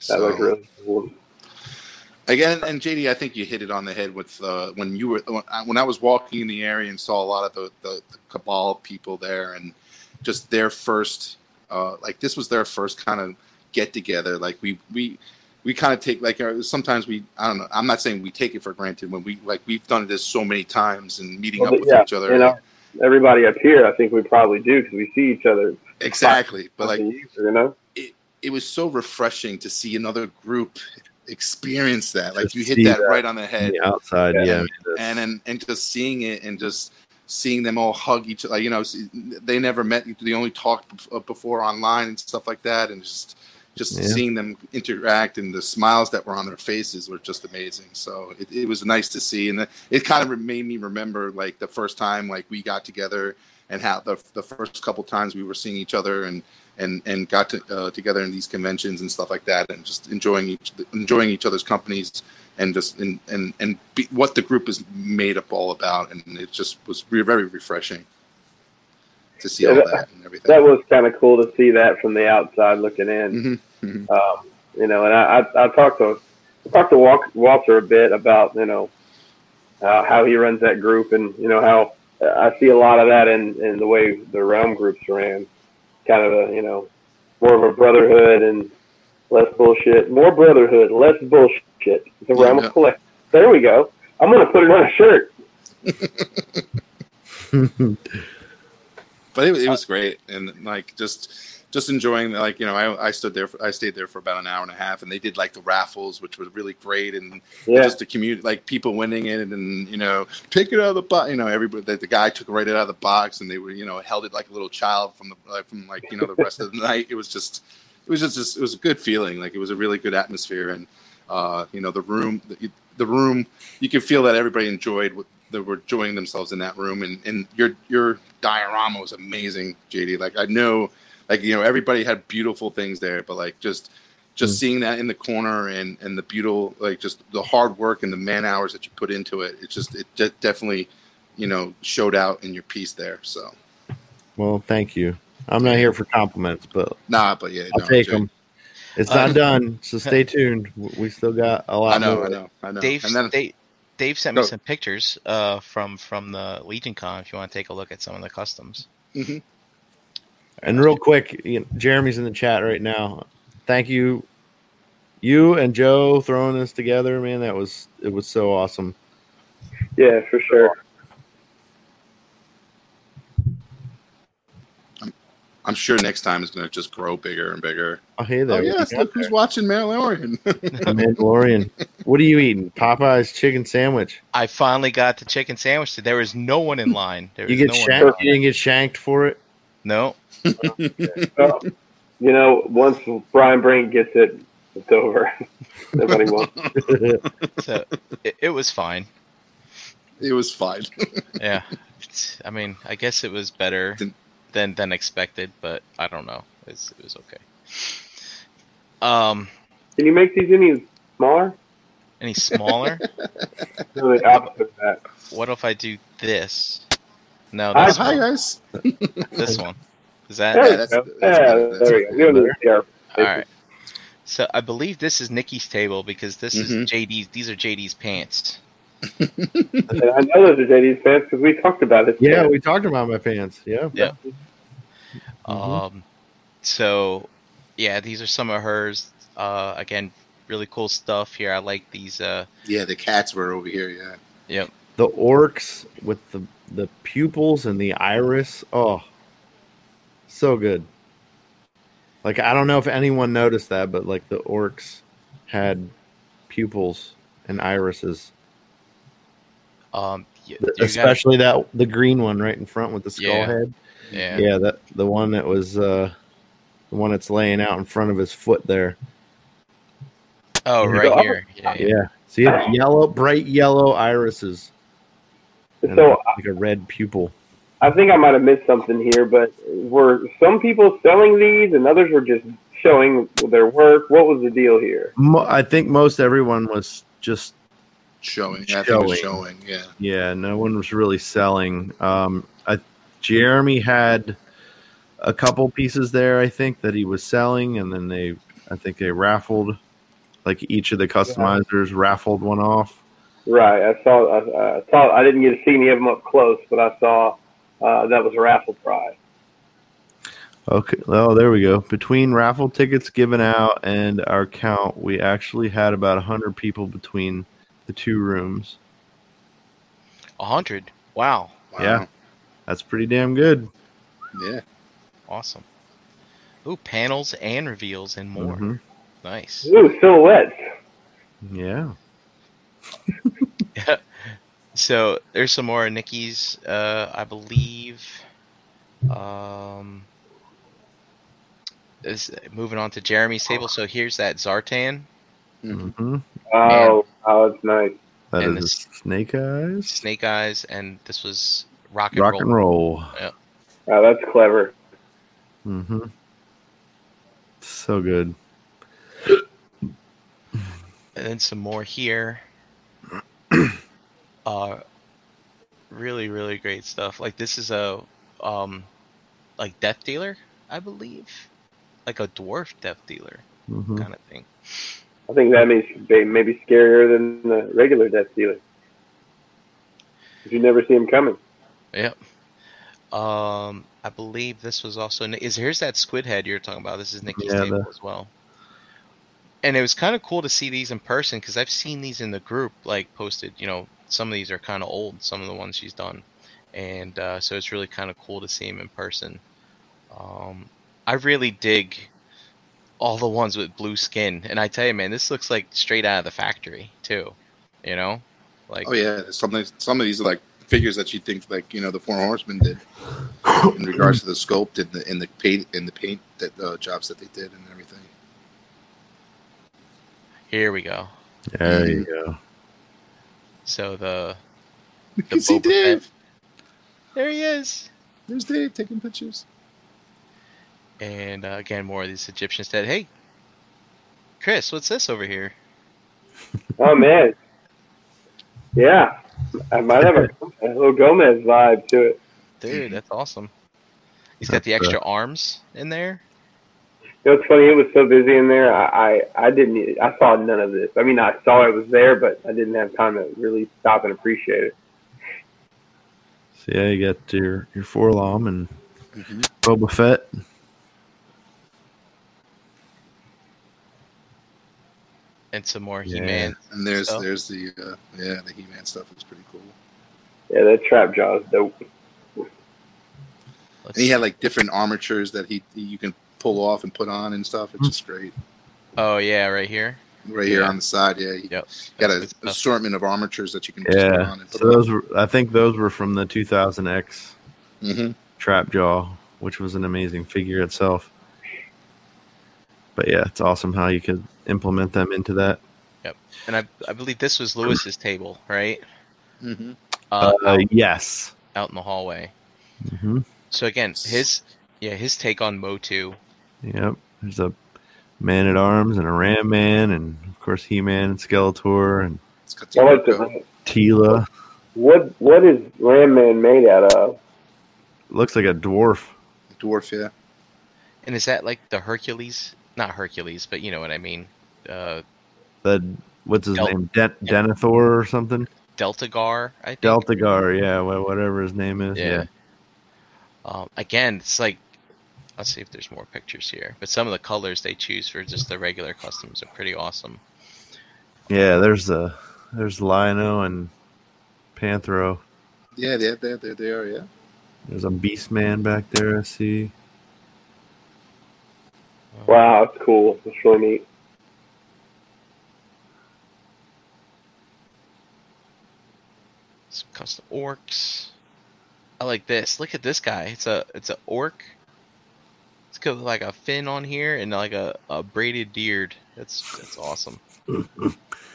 That So looked really cool. again, and J D, I think you hit it on the head with uh, when you were when I was walking in the area and saw a lot of the, the, the Cabal people there, and just their first, uh, like this was their first kind of get together. Like we we we kind of take like uh, sometimes we I don't know. I'm not saying we take it for granted when we like we've done this so many times and meeting Well, up with yeah, each other. you know, everybody up here, I think we probably do because we see each other. Exactly, but like you know, it, it was so refreshing to see another group experience that. Like Just you hit see that, that right on the head. The outside, yeah, Yeah. man, that's- and and and just seeing it and just seeing them all hug each other. Like, you know, they never met. They only talked before online and stuff like that, and just just Yeah. seeing them interact and the smiles that were on their faces were just amazing. So it, it was nice to see, and it kind of made me remember like the first time like we got together and how the the first couple times we were seeing each other and and and got to, uh, together in these conventions and stuff like that, and just enjoying each enjoying each other's companies and just and and, and be, what the group is made up all about, and it just was re- very refreshing to see Yeah, all that- that and everything. that was kind of cool to see that from the outside looking in. hmm hmm Um, you know, and I, I, I talked to I talked to Wal- Walter a bit about you know uh, how he runs that group, and you know how uh, I see a lot of that in, in the way the Realm groups ran, kind of a you know more of a brotherhood and less bullshit, more brotherhood, less bullshit. The Realm Yeah. of Collect. There we go. I'm gonna put it on a shirt. But it, it was great, and like just just enjoying like you know I, I stood there for, I stayed there for about an hour and a half, and they did like the raffles, which was really great, and Yeah, just the community, like people winning it, and you know take it out of the box. You know, everybody the, the guy took it right out of the box, and they were you know held it like a little child from the like, from like you know the rest of the night. It was just it was just, just it was a good feeling. Like it was a really good atmosphere, and uh, you know the room the, the room you could feel that everybody enjoyed what they were enjoying themselves in that room, and and your your diorama was amazing, J D. Like I know. Like, you know, everybody had beautiful things there, but like just just Mm. seeing that in the corner and, and the beautiful, like just the hard work and the man hours that you put into it, it just, it de- definitely, you know, showed out in your piece there. So, Well, thank you. I'm not here for compliments, but nah, but yeah. I'll no, take Jay- them. It's Uh, not done, so stay tuned. We still got a lot I know, more. I know, I know. Dave, And then, Dave, Dave sent me Go. some pictures uh, from from the Legion Con. If you want to take a look at some of the customs. Mhm. And real quick, you know, Jeremy's in the chat right now. Thank you, you and Joe throwing this together, man. That was it was so awesome. yeah, for sure. I'm sure next time it's going to just grow bigger and bigger. Oh, hey Oh, there. yes, look who's watching Mandalorian. Mandalorian. What are you eating? Popeye's chicken sandwich. I finally got the chicken sandwich. There was no one in line. There You was get no one in shanked. line. You didn't get shanked for it. No. Well, you know, once Brian Brink gets it, it's over. Nobody wants. So it, it was fine. It was fine. Yeah. It's, I mean, I guess it was better Didn't- than than expected, but I don't know. It's, it was okay. Um, Can you make these any smaller? any smaller? No, the opposite of that. What if I do this? No, Hi, this Hi, one. guys. This one. Is that There Yeah, we that's- go. that's Yeah, good. That's there we go. good. You don't need to see our all right? So I believe this is Nikki's table because this Mhm. is J D's. These are J D's pants. And I know those are J D's fans because we talked about it. Yeah, we talked about my pants. Yeah. Yeah. Mhm. Um, so yeah, these are some of hers. Uh, again, really cool stuff here. I like these. Uh, Yeah, the cats were over here, yeah. yep. The orcs with the the pupils and the iris. Oh, so good. Like I don't know if anyone noticed that, but like the orcs had pupils and irises. Um, y- you got- Especially that the green one right in front with the skull Yeah. head. yeah. Yeah, that the one that was uh the one that's laying out in front of his foot there. Oh, Yeah. right here. Yeah, yeah. Yeah. See it? Yellow, bright yellow irises. And So like a red pupil. I think I might have missed something here, but were some people selling these and others were just showing their work? What was the deal here? Mo- I think most everyone was just Showing. Yeah, I think it was Showing. showing, yeah. yeah, no one was really selling. Um, I, Jeremy had a couple pieces there, I think, that he was selling, and then they, I think they raffled. like each of the customizers raffled one off. Right. I saw. I, I saw. I didn't get to see any of them up close, but I saw uh, that was a raffle prize. Okay. Oh, there we go. Between raffle tickets given out and our count, we actually had about a hundred people between the two rooms. A hundred. Wow. Wow. Yeah. That's pretty damn good. Yeah. Awesome. Ooh, panels and reveals and more. Mhm. Nice. Ooh, silhouettes. Yeah. So there's some more Nikki's, uh, I believe. Um, is moving on to Jeremy's table. So here's that Zartan, Mm-hmm. Oh, oh, that's nice. That And is this- Snake Eyes. Snake Eyes, and this was Rock and Rock Roll. and Roll. Oh, that's clever. Mm-hmm. So good. And then some more here. uh, really, really great stuff. Like this is a, um, like Death Dealer, I believe, like a dwarf Death Dealer Mm-hmm. kind of thing. I think that means maybe scarier than the regular Death Dealer. You never see him coming. Yep. Um, I believe this was also is here's that squid head you're talking about. This is Nikki's Yeah, table the- as well. And it was kind of cool to see these in person because I've seen these in the group like posted. You know, some of these are kind of old. Some of the ones she's done, and uh, so it's really kind of cool to see them in person. Um, I really dig all the ones with blue skin, and I tell you, man, this looks like straight out of the factory too. You know, like Oh yeah. Some of- some of these are like figures that you think like you know the Four Horsemen did in regards to the sculpt and the in the paint in the paint that uh, jobs that they did and everything. here we go. There you go. So the You The can see Boba Dave. Fett. there he is. There's Dave taking pictures. And uh, again, more of these Egyptians said, "Hey, Chris, what's this over here?" Oh man, yeah, I might have a, a little Gomez vibe to it. Dude, that's awesome. He's got the That's, uh, extra arms in there. You know, it's funny. It was so busy in there. I, I, I didn't. e, I saw none of this. I mean, I saw it was there, but I didn't have time to really stop and appreciate it. So yeah, you got your your Forlom and Mm-hmm. Boba Fett. And some more Yeah. He-Man. And there's stuff. there's the uh, yeah the He-Man stuff is pretty cool. Yeah, that trap jaw is dope. Let's And he had see. like different armatures that he you can pull off and put on and stuff. It's just great. Oh yeah, right here. Right here Yeah. on the side, yeah. You Yep. got That's an good stuff. assortment of armatures that you can just put Yeah. on and put So on. those were, I think those were from the two thousand X Mm-hmm. Trapjaw, which was an amazing figure itself. But yeah, it's awesome how you could implement them into that. And I, I believe this was Lewis's table, right? Mm-hmm. Uh, Uh, yes. out in the hallway. hmm So again, his yeah, his take on Motu. Yep. There's a Man at Arms and a Ram Man, and of course He Man and Skeletor and It's got I like the the, Tila. what what is Ram Man made out of? Looks like a dwarf. dwarf, yeah. And is that like the Hercules? Not Hercules, but you know what I mean. Uh, The what's his Del- name? Den- Denethor or something? Deltagar, I think. Deltagar, yeah, wha- whatever his name is. Yeah. Um, again, it's like, let's see if there's more pictures here. But some of the colors they choose for just the regular customs are pretty awesome. Yeah, there's a there's Lino and Panthro. Yeah, they they they they are, yeah. There's a Beastman back there. I see. Wow, that's cool. That's really neat. Some custom orcs. I like this. Look at this guy. It's a it's a orc. It's got like a fin on here and like a, a braided beard. That's that's awesome. Let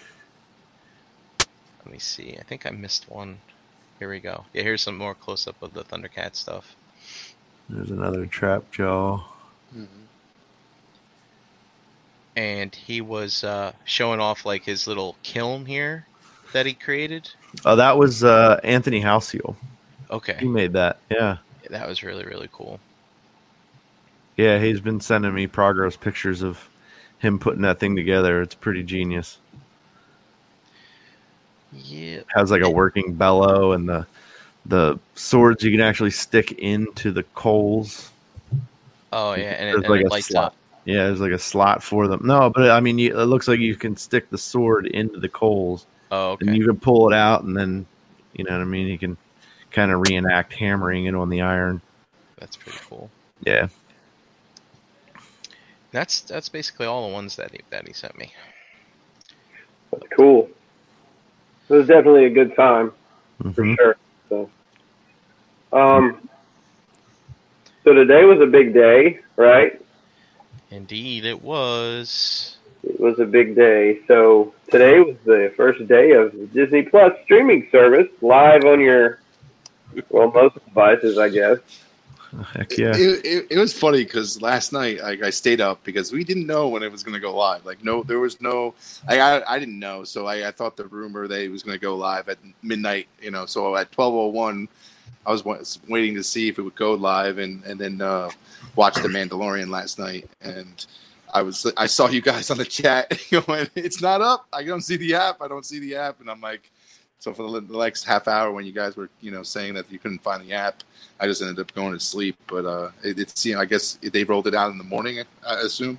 me see. I think I missed one. Here we go. Yeah, here's some more close up of the Thundercat stuff. There's another Trapjaw. Mm-hmm. And he was uh, showing off like his little kiln here that he created. Oh, that was uh, Anthony Halcyon. He Okay, made that. Yeah, that was really really cool. yeah. He's been sending me progress pictures of him putting that thing together. It's pretty genius. Yeah. Has like a working bellow, and the the swords you can actually stick into the coals. Oh yeah, and it, There's and like it a lights slot. up. Yeah, there's like a slot for them. No, but I mean, you, it looks like you can stick the sword into the coals, Oh, okay. and you can pull it out, and then, you know what I mean. You can kind of reenact hammering it on the iron. That's pretty cool. Yeah. That's that's basically all the ones that he that he sent me. That's cool. It was definitely a good time for Mm-hmm. sure. So, um, so today was a big day, right? Indeed, it was. It was a big day. So today was the first day of the Disney Plus streaming service, live on your, well, most devices, I guess. Heck yeah. It, it, it was funny because last night I, I stayed up because we didn't know when it was going to go live. Like, no, there was no, I I, I didn't know. So I, I thought the rumor that it was going to go live at midnight, you know. So at twelve oh one, I was wa- waiting to see if it would go live, and and then uh, watched The Mandalorian last night. And I was I saw you guys on the chat going, "It's not up. I don't see the app. I don't see the app." And I'm like, so for the, the next half hour when you guys were, you know, saying that you couldn't find the app, I just ended up going to sleep. But uh, it, it's, you know, I guess they rolled it out in the morning, I assumed.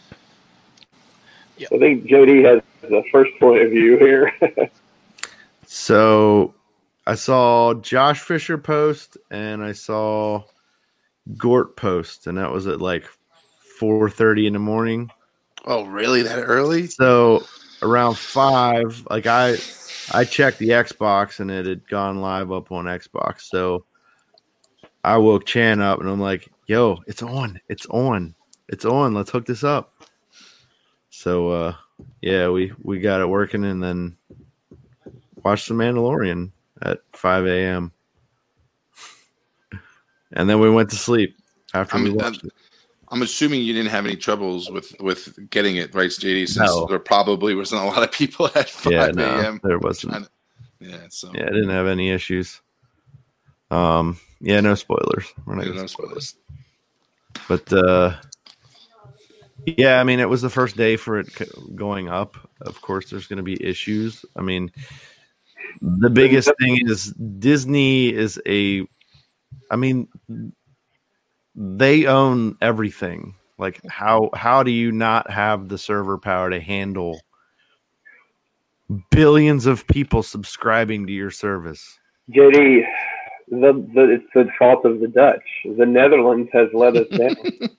I think J D has the first point of view here. So I saw Josh Fisher post, and I saw Gort post, and that was at like four thirty in the morning. Oh, really? That early? So around five, like I, I checked the Xbox, and it had gone live up on Xbox. So I woke Chan up, and I'm like, "Yo, it's on! It's on! It's on! Let's hook this up." So uh, yeah, we we got it working, and then watched The Mandalorian at five a.m. and then we went to sleep after I'm, we watched I'm, it. I'm assuming you didn't have any troubles with, with getting it, right, J D? Since No. there probably wasn't a lot of people at five Yeah, no, a.m. there wasn't. trying to- Yeah, so Yeah, I didn't have any issues. Um, yeah, no spoilers. We're not yeah, gonna no spoil spoilers. it. But uh, yeah, I mean, it was the first day for it c- going up. Of course, there's going to be issues. I mean, the biggest thing is Disney is a. I mean, they own everything. Like, how how do you not have the server power to handle billions of people subscribing to your service? J D, the, the it's the fault of the Dutch. The Netherlands has let us down.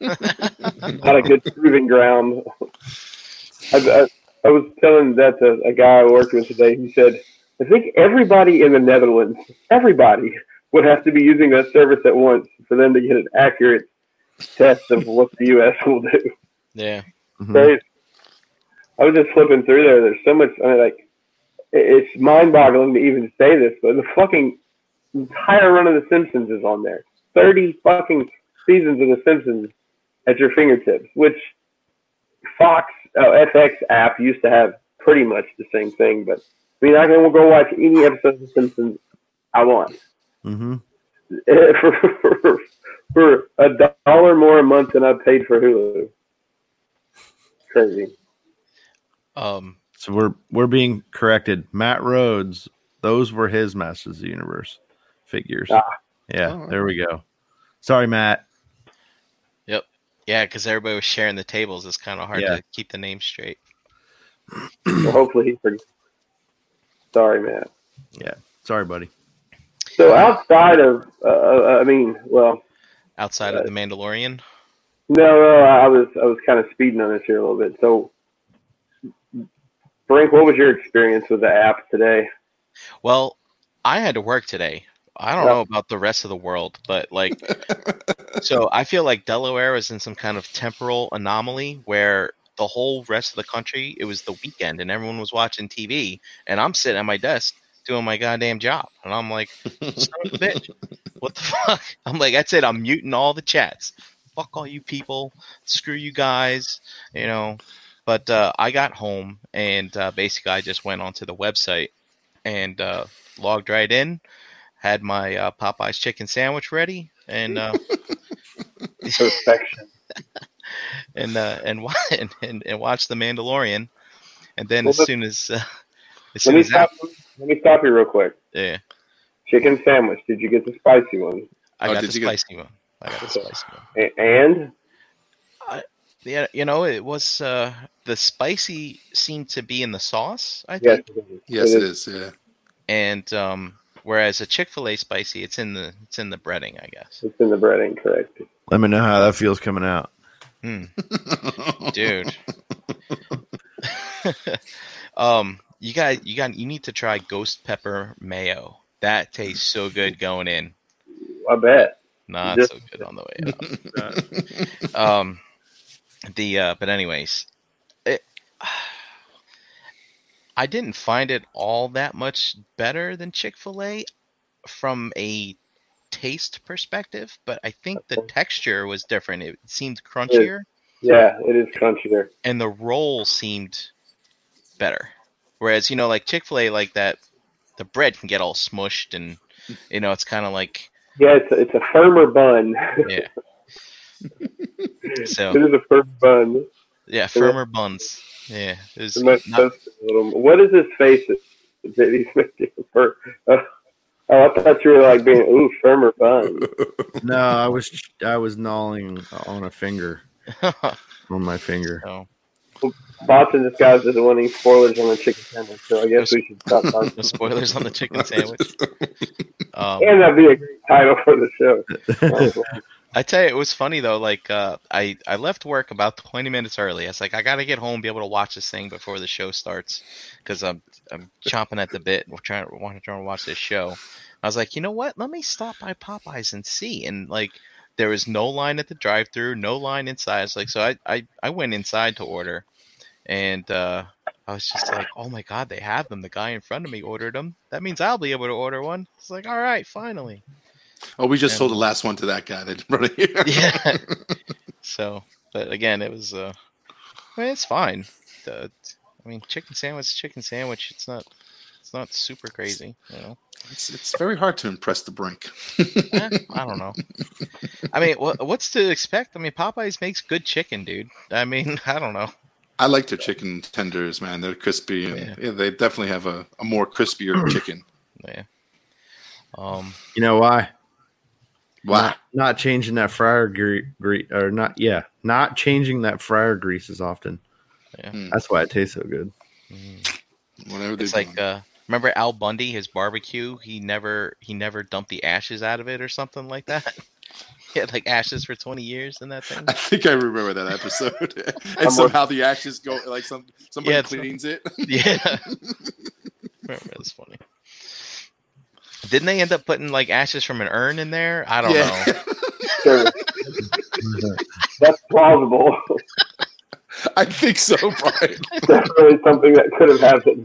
Not a good proving ground. I, I, I was telling that to a guy I worked with today. He said, I think everybody in the Netherlands, everybody, would have to be using that service at once for them to get an accurate test of what the U S will do. Yeah. Mhm. Right? I was just flipping through there. There's so much, I mean, like, it- it's mind-boggling to even say this, but the fucking entire run of The Simpsons is on there. thirty fucking seasons of The Simpsons at your fingertips, which Fox uh, F X app used to have pretty much the same thing. But I mean, I can go watch any episode of The Simpsons I want Mhm. for, for, for a dollar more a month than I paid for Hulu. Crazy. Um. So we're we're being corrected. Matt Rhodes, those were his Masters of the Universe figures. Ah. Yeah, Oh, there we go. Sorry, Matt. Yep. Yeah, because everybody was sharing the tables. It's kind of hard Yeah. to keep the names straight. Well, hopefully he forgets. Sorry, man. Sorry, buddy. So outside of, uh, I mean, well, Outside of the Mandalorian. no, no, I was, I was kind of speeding on this here a little bit. So, Frank, what was your experience with the app today? Well, I had to work today. I don't Yeah. know about the rest of the world, but like, so I feel like Delaware is in some kind of temporal anomaly where the whole rest of the country, it was the weekend and everyone was watching T V, and I'm sitting at my desk doing my goddamn job, and I'm like, son of a bitch, what the fuck? I'm like, that's it. I'm muting all the chats. Fuck all you people. Screw you guys. You know. But uh, I got home and uh, basically I just went onto the website and uh, logged right in. Had my uh, Popeye's chicken sandwich ready, and uh, Perfection. and uh, and, wa- and and and watch The Mandalorian, and then Well, as let- soon as uh, as Let soon me as that, stop. Let me stop you real quick. yeah, Chicken sandwich. Did you get the spicy one? I Oh, got did the you get- spicy one. I got the Okay. spicy one. A- and I, yeah, you know, it was uh, the spicy seemed to be in the sauce, I yes, think, it is. Yes, it is. Yeah. and um, whereas a Chick-fil-A spicy, it's in the it's in the breading, I guess. It's in the breading, correct? Let me know how that feels coming out. Hmm. Dude. um, you got you got you need to try ghost pepper mayo. That tastes so good going in. I bet. Not Just- so good on the way out. Um, the uh, but anyways, it, I didn't find it all that much better than Chick-fil-A from a taste perspective, but I think the texture was different. It seemed crunchier, Yeah, it is crunchier. and the roll seemed better. Whereas, you know, like Chick-fil-A, like that, the bread can get all smushed, and you know, it's kind of like, Yeah, it's a, it's a firmer bun. yeah. So It is a firm bun. yeah, firmer buns. Yeah, it was It must not, toast it a little. What is his face that he's making for? Uh, oh, I thought you were like being ooh firmer bun. No, I was I was gnawing on a finger on my finger. so, Bots in disguise as wanting spoilers on the chicken sandwich, so I guess we should stop talking. no spoilers on the chicken sandwich. Um, And that'd be a great title for the show. I tell you, it was funny though. Like, uh, I I left work about twenty minutes early. I was like, I gotta get home, be able to watch this thing before the show starts, because I'm I'm chomping at the bit. We're trying to want to try to watch this show. I was like, you know what? Let me stop by Popeyes and see. And like, there was no line at the drive-thru, no line inside. I was like, so I I, I went inside to order, and uh, I was just like, oh my god, they have them. The guy in front of me ordered them. That means I'll be able to order one. It's like, all right, finally. Oh, we just And- sold the last one to that guy that brought it here. Yeah. So, but again, it was. Uh, I mean, it's fine. The, I mean, chicken sandwich, chicken sandwich. It's not. It's not super crazy, you know. It's it's very hard to impress the brink. Eh, I don't know. I mean, what, what's to expect? I mean, Popeyes makes good chicken, dude. I mean, I don't know. I like their chicken tenders, man. They're crispy, and Yeah. yeah, they definitely have a, a more crispier chicken. Yeah. Um. You know why? Wow. Not, not changing that fryer grease, gre- or not? Yeah, not changing that fryer grease as often. Yeah. Hmm. That's why it tastes so good. mm. Whatever they It's like, uh, remember Al Bundy, his barbecue? He never, he never dumped the ashes out of it or something like that. He had like ashes for twenty years in that thing. I think I remember that episode. and I'm somehow the ashes go like some somebody Yeah, it's- cleans it. Yeah. Remember, that's funny. Didn't they end up putting like ashes from an urn in there? I don't know. Sure. That's plausible. I think so, Brian. Definitely something that could have happened.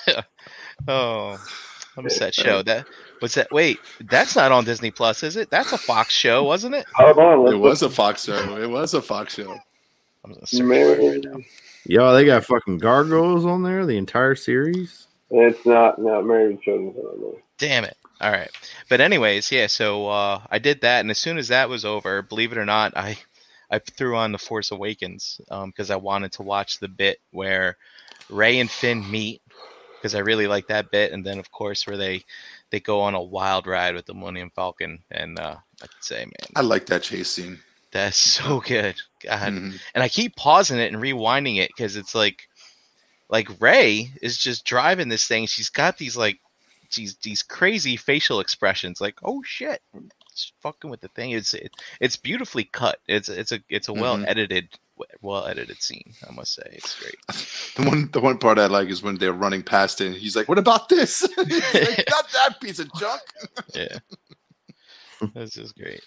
Oh, what was that show? That was that. Wait, that's not on Disney Plus, is it? That's a Fox show, wasn't it? Hold on. Let's It was a Fox show. It was a Fox show. I'm gonna search it right now. Yo, they got fucking gargoyles on there. The entire series. It's not. No, Married with Children. I don't know. Damn it. All right. But anyways, yeah, so uh, I did that, and as soon as that was over, believe it or not, I I threw on The Force Awakens because I wanted to watch the bit where Rey and Finn meet, because I really like that bit, and then of course where they they go on a wild ride with the Millennium Falcon, and uh, I'd say, man, I like that chase scene. that's so good. God. Mhm. And I keep pausing it and rewinding it because it's like, like Rey is just driving this thing. She's got these like, these these crazy facial expressions, like oh shit, just fucking with the thing. It's it, it's beautifully cut. It's it's a it's a well edited, well edited scene. I must say, it's great. The one the one part I like is when they're running past it and he's like, "What about this?" He's like, "Not that piece of junk." Yeah, this is great.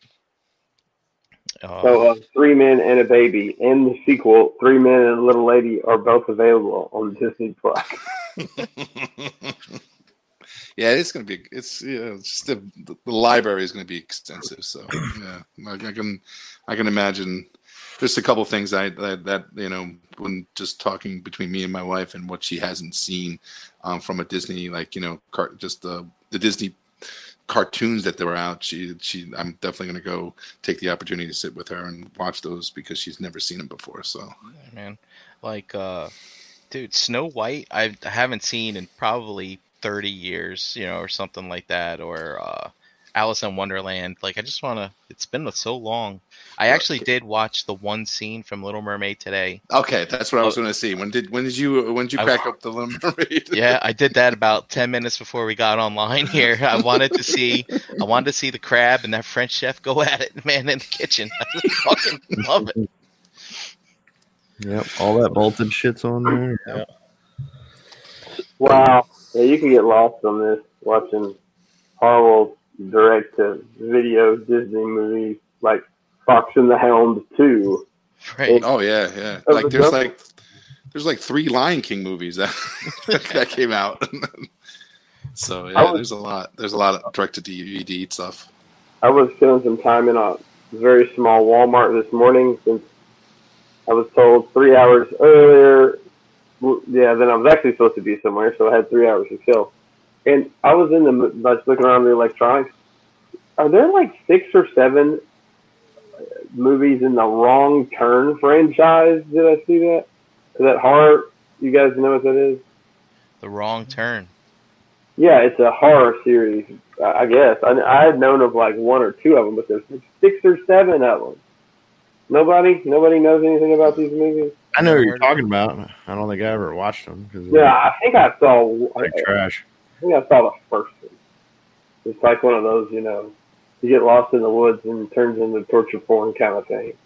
Uh, So, uh, Three Men and a Baby and the sequel, Three Men and a Little Lady, are both available on Disney Plus. Yeah, it's gonna be. It's yeah, it's just the, the library is gonna be extensive. So yeah, like I can, I can imagine. There's a couple things I that, that you know when just talking between me and my wife and what she hasn't seen um, from a Disney like you know car, just the the Disney cartoons that they were out. She she I'm definitely gonna go take the opportunity to sit with her and watch those because she's never seen them before. So Yeah, man, like, uh, dude, Snow White, I haven't seen in probably thirty years, you know, or something like that, or uh, Alice in Wonderland. Like, I just want to. It's been so long. I actually did watch the one scene from Little Mermaid today. okay, that's what I was Oh. gonna see. When did when did you when did you I- crack up the Little Mermaid? Yeah, I did that about ten minutes before we got online here. I wanted to see, I wanted to see the crab and that French chef go at it, man, in the kitchen. I just fucking love it. Yep, all that bolted shit's on there. Yep. Wow. Yeah, you can get lost on this watching horrible direct to video Disney movies like Fox and the Hound two. Right. Oh yeah, yeah. Of Like the there's jungle. like there's like three Lion King movies that that came out. So yeah, I was- there's a lot. There's a lot of direct to D V D stuff. I was spending some time in a very small Walmart this morning since I was told three hours earlier. w- Yeah, then I was actually supposed to be somewhere, so I had three hours to kill. And I was in the, I was looking around the electronics. Are there like six or seven movies in the Wrong Turn franchise? Did I see that? Is that horror? You guys know what that is? The Wrong Turn. Yeah, it's a horror series, I I guess. I, I had known of like one or two of them, but there's six or seven of them. Nobody, nobody knows anything about these movies. I know what you're talking about. I don't think I ever watched them because Yeah, I think I saw. like trash. I think I saw the first one. It's like one of those, you know, you get lost in the woods and it turns into torture porn kind of thing.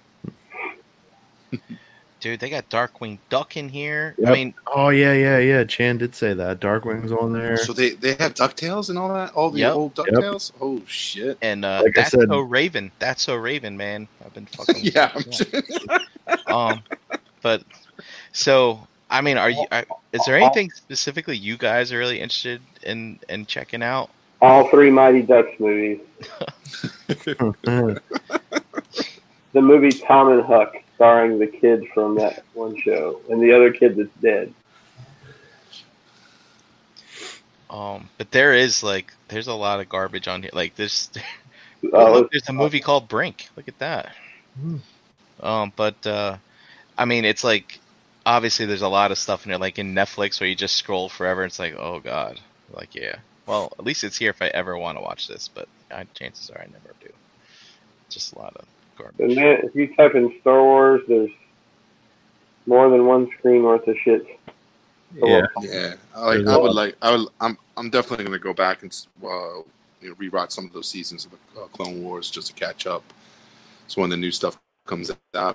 Dude, they got Darkwing Duck in here. Yep. I mean, Oh yeah, yeah, yeah. Chan did say that. Darkwing's on there. So they they have DuckTales and all that. All the Yep. old DuckTales. Oh shit. and uh, Like I That's said- So Raven. That's So Raven, man. I've been fucking. Yeah. I'm Um, but so I mean, are you? Are, is there anything specifically you guys are really interested in in checking out? All three Mighty Ducks movies. The movie Tom and Huck, starring the kid from that one show and the other kid that's dead. Um, but there is like, there's a lot of garbage on here. Like this, Uh, oh, look, there's a movie called Brink. Look at that. Hmm. Um, but uh, I mean, it's like obviously there's a lot of stuff in there, like in Netflix, where you just scroll forever. It's like, oh god, like yeah. Well, at least it's here if I ever want to watch this, but I, chances are I never do. Just a lot of And garbage. then if you type in Star Wars, there's more than one screen worth of shit. Yeah. Yeah, I like. There's a I would lot. like. I would. I'm. I'm definitely going to go back and uh, you know, rewatch some of those seasons of the uh, Clone Wars just to catch up. So when the new stuff comes out,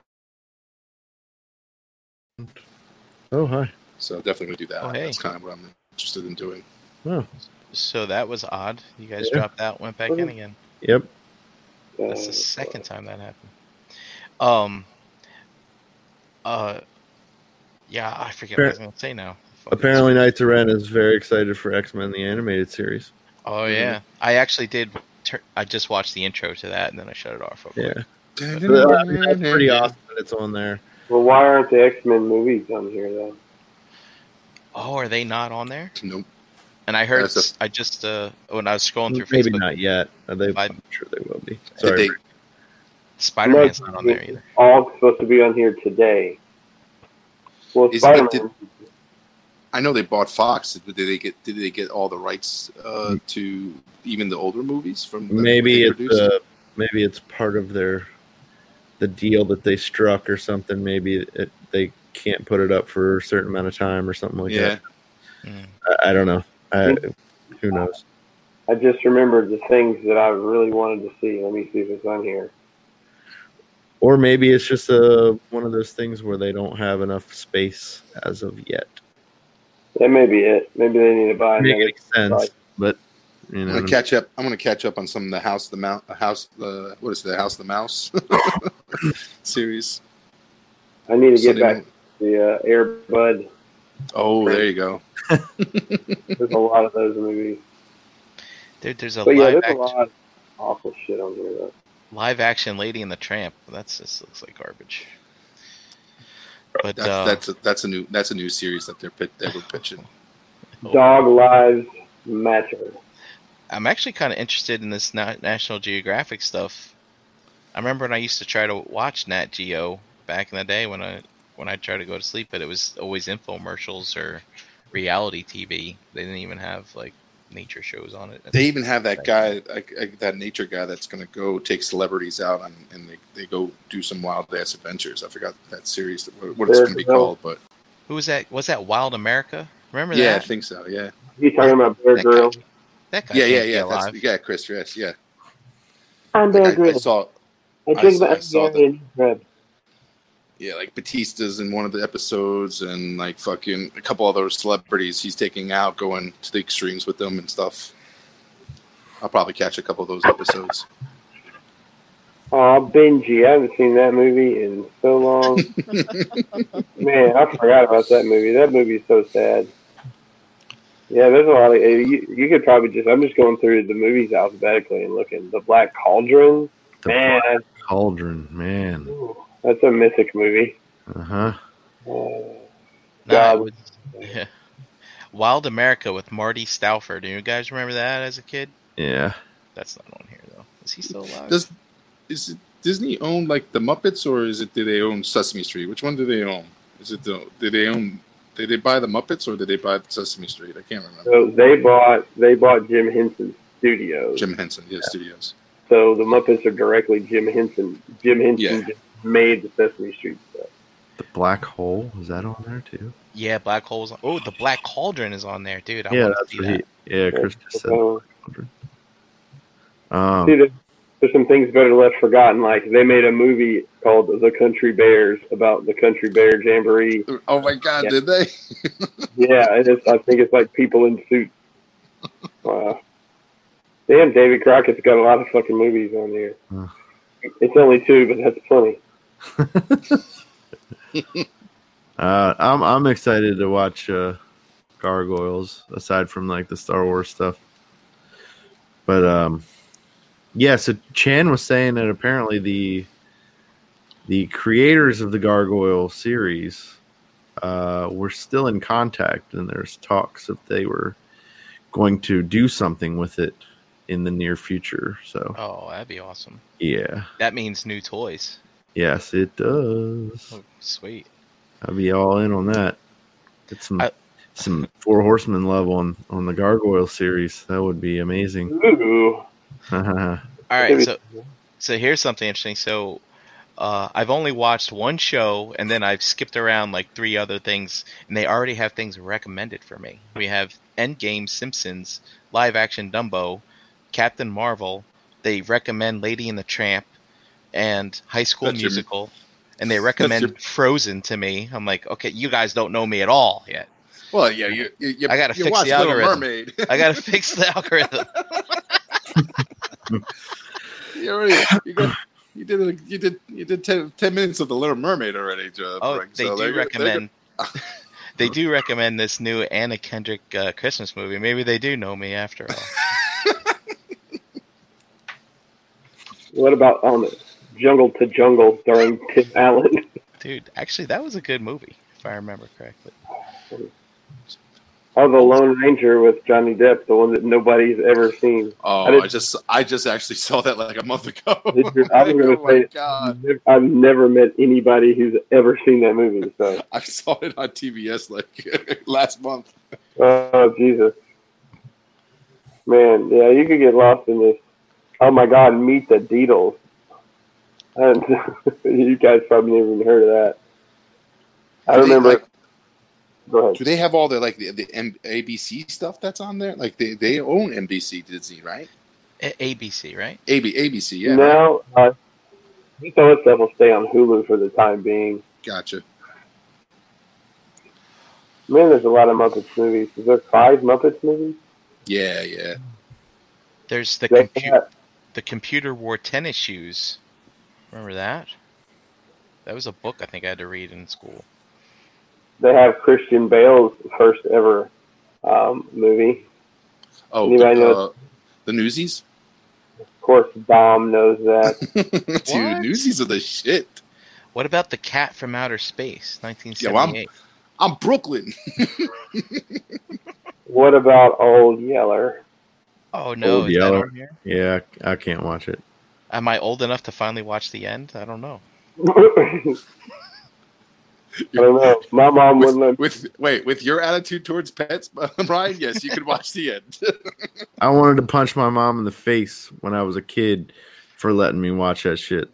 Oh hi. so definitely going to do that. Oh, hey. That's kind of what I'm interested in doing. Oh So that was odd. You guys Yeah. dropped out, went back in again. yep. That's Uh, the second time that happened. Um. Uh. Yeah, I forget what I was gonna say now. Fucking- Apparently, Knights of Ren is very excited for X Men the animated series. Oh yeah, I actually did. Tur- I just watched the intro to that and then I shut it off. real quick. Yeah, But, I mean, that's pretty awesome that it's on there. well, why aren't the X-Men movies on here, though? Oh, are they not on there? Nope. And I heard. That's I just uh when I was scrolling through Maybe Facebook, not yet. Are they, I- I'm sure they will be. Did Sorry. they, Spider Man's not on there It's either. all supposed to be on here today. Well, Is- Spider-Man. did- I know they bought Fox. Did they get? Did they get all the rights uh, to even the older movies from? the- maybe they it's produced? uh, maybe it's part of their the deal that they struck or something. Maybe it, they can't put it up for a certain amount of time or something like yeah. that. Mm. I, I don't know. I, who knows? I just remembered the things that I really wanted to see. Let me see if it's on here. Or maybe it's just a one of those things where they don't have enough space as of yet. That may be it. Maybe they need to buy Make another. any sense, Right. but you I'm know, gonna catch up. I'm gonna catch up on some of the House of the Mouse, the House, the what is it, the House of the Mouse series. I need to get Sunday back mo- to the uh, Air Bud. Oh, there you go. There's a lot of those movies. Dude, there's a But yeah, live there's a action, lot of awful shit on here, though. live action Lady and the Tramp. That's just looks like garbage. But That's uh, that's a, that's a new that's a new series that they're pit, they were pitching. Oh. Dog Lives Matter. I'm actually kind of interested in this Na- National Geographic stuff. I remember when I used to try to watch Nat Geo back in the day when I when I tried to go to sleep, but it was always infomercials or reality T V. They didn't even have like nature shows on it. They even have that guy, like, like that nature guy, that's going to go take celebrities out and, and they, they go do some wild ass adventures. I forgot that series, what, what it's going to be called, but who was that? Was that Wild America? Remember yeah, that? I think so. Yeah. You talking about Bear That Grylls? guy, that guy Yeah, yeah, can't be yeah. alive. That's, yeah, Chris. Yes, yeah. I'm Bear Like, I, I Grylls. saw. I drink I- my I saw Hungarian bread. Yeah, like Batista's in one of the episodes, and like fucking a couple other celebrities he's taking out, going to the extremes with them and stuff. I'll probably catch a couple of those episodes. Oh, Benji. I haven't seen that movie in so long. Man, I forgot about that movie. That movie is so sad. Yeah, there's a lot of. You, you could probably just. I'm just going through the movies alphabetically and looking. The Black Cauldron. The Man, Black Cauldron, man. ooh, that's a mythic movie. Uh huh. Oh, Nah, God. it was, yeah. Wild America with Marty Stauffer. Do you guys remember that as a kid? Yeah. That's not on here though. Is he still alive? Does is it Disney own like the Muppets, or is it do they own Sesame Street? Which one do they own? Is it the did they own? Did they buy the Muppets or did they buy Sesame Street? I can't remember. So they bought they bought Jim Henson's studios. Jim Henson, yeah, Studios. So the Muppets are directly Jim Henson. Jim Henson Yeah. just made the Sesame Street stuff. The Black Hole, is that on there too? Yeah, Black Holes. Oh, the Black Cauldron is on there, dude. I yeah, want to that's see what that. he. Yeah, Chris just said. Uh, Um, See, there's, there's some things better left forgotten. Like they made a movie called The Country Bears about the Country Bear Jamboree. Oh my God, Yeah. did they? Yeah, it is, I think it's like people in suits. Wow. Damn, David Crockett's got a lot of fucking movies on here. Huh. It's only two, but that's plenty. uh, I'm I'm excited to watch uh, Gargoyles. Aside from like the Star Wars stuff, but um, yeah. So Chan was saying that apparently the the creators of the Gargoyle series uh, were still in contact, and there's talks if they were going to do something with it in the near future. So Oh, that'd be awesome. yeah, That means new toys. yes, it does. Oh, sweet. I'd be all in on that. Get some I- some Four Horsemen love on on the Gargoyle series. That would be amazing. Ooh. All right, so so here's something interesting. So uh, I've only watched one show, and then I've skipped around like three other things, and they already have things recommended for me. We have Endgame, Simpsons, live action Dumbo, Captain Marvel. They recommend Lady and the Tramp, and High School That's your- Musical, and they recommend your- Frozen to me. I'm like, okay, you guys don't know me at all yet. Well, yeah, you you, you I gotta you fix watched the Little algorithm. Mermaid. I gotta fix the algorithm. you already you got you did a, you did you did ten, ten minutes of the Little Mermaid already, Joe. Oh, Frank. they So do they're- they're- recommend. They do recommend this new Anna Kendrick uh, Christmas movie. Maybe they do know me after all. What about um, Jungle to Jungle starring Tim Allen? Dude, actually, that was a good movie, if I remember correctly. Oh, The Lone Ranger with Johnny Depp, the one that nobody's ever seen. Oh, I I, didn't- just I just actually saw that like a month ago. Did you- I was gonna oh say- my God. I've never met anybody who's ever seen that movie. So, I saw it on T B S like last month. oh Jesus, man, yeah, you could get lost in this. Oh my God, Meet the Deedles. And you guys probably never even heard of that. I Do they, remember. like, Go ahead. do they have all the like the, the M- A B C stuff that's on there? Like they, they own N B C Disney, right? A- ABC, right? A B A B C, yeah. Now, uh, some of that stuff will stay on Hulu for the time being. Gotcha. Man, there's a lot of Muppets movies. Is there five Muppets movies? Yeah, yeah. There's the They compu- have- the computer wore tennis shoes. Remember that? That was a book I think I had to read in school. They have Christian Bale's first ever um, movie. Oh, Anybody the, know- uh, the Newsies? Of course, Dom knows that. Dude, What? Newsies are the shit. What about the Cat from Outer Space, nineteen Yeah, well, seventy-eight? I'm Brooklyn. What about Old Yeller? Oh no, Old is that Yeller. on here? Yeah, I can't watch it. Am I old enough to finally watch the end? I don't know. I don't know. My mom With, wouldn't let with wait, with your attitude towards pets, Brian, yes, you could watch the end. I wanted to punch my mom in the face when I was a kid for letting me watch that shit.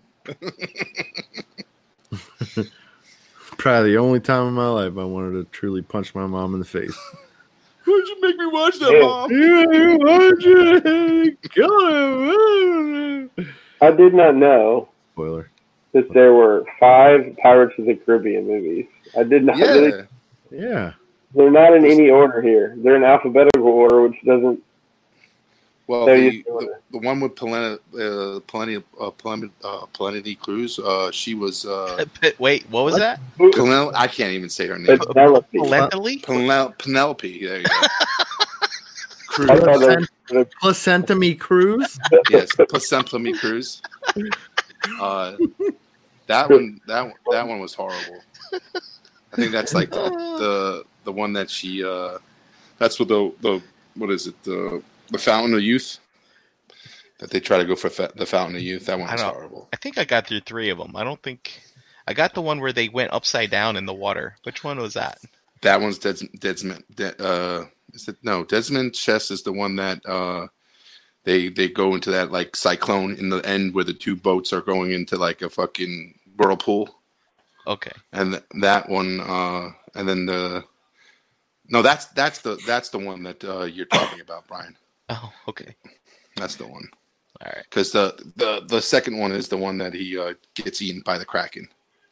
Probably the only time in my life I wanted to truly punch my mom in the face. Why'd you make me watch that, Yeah. Mom? Yeah, watch it. Kill him. I did not know Spoiler. that there were five Pirates of the Caribbean movies. I did not Yeah. really. Yeah. They're not in any order here. They're in alphabetical order, which doesn't. Well, tell the, you the the one with Plenty uh, Plenty uh, Plenty uh, Plenty Cruz, uh, she was uh, Wait, what was What? that? Penel- I can't even say her name. Penelope. Lentally? Penel- Penelope. There you go. Cruz. I thought that was Placenta me Cruz. Yes, Placenta Cruz. Uh, that one, that one, that one was horrible. I think that's like the the, the one that she. Uh, that's what the the what is it the the Fountain of Youth that they try to go for fa- the Fountain of Youth. That one I was know. horrible. I think I got through three of them. I don't think I got the one where they went upside down in the water. Which one was that? That one's Des- Desmond. De- uh, is it no Desmond Chess is the one that uh, they they go into that like cyclone in the end where the two boats are going into like a fucking whirlpool. Okay. And th- that one, uh, and then the no, that's that's the that's the one that uh, you're talking about, Brian. Oh, okay. That's the one. All right. Because the, the the second one is the one that he uh, gets eaten by the Kraken.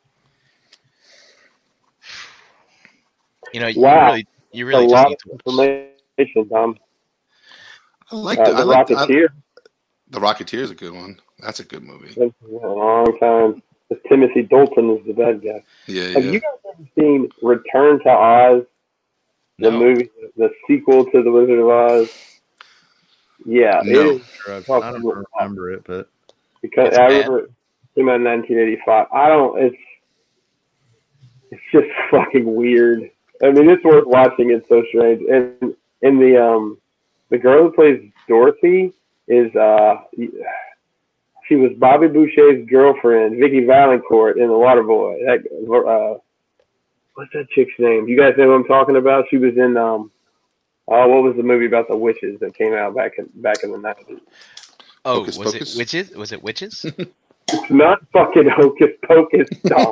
You know, you Wow. really, you a really just lot need of to watch. information, Tom. I like Uh, the, the I like I, Rocketeer. the Rocketeer is a good one. That's a good movie. That's been a long time. Timothy Dalton is the bad guy. Yeah, Have yeah. you guys ever seen Return to Oz? The No. movie, the sequel to The Wizard of Oz. Yeah, No. it is I don't remember it, but because It's I bad? remember it came out in nineteen eighty-five. I don't. It's it's just fucking weird. I mean, it's worth watching. It's so strange. And and the um the girl who plays Dorothy is uh she was Bobby Boucher's girlfriend, Vicky Valancourt in The Waterboy. That uh, what's that chick's name? You guys know what I'm talking about? She was in um. Oh, what was the movie about the witches that came out back in back in the nineties? Oh, Hocus was Pocus? it witches? Was it witches? It's not fucking Hocus Pocus, Tom.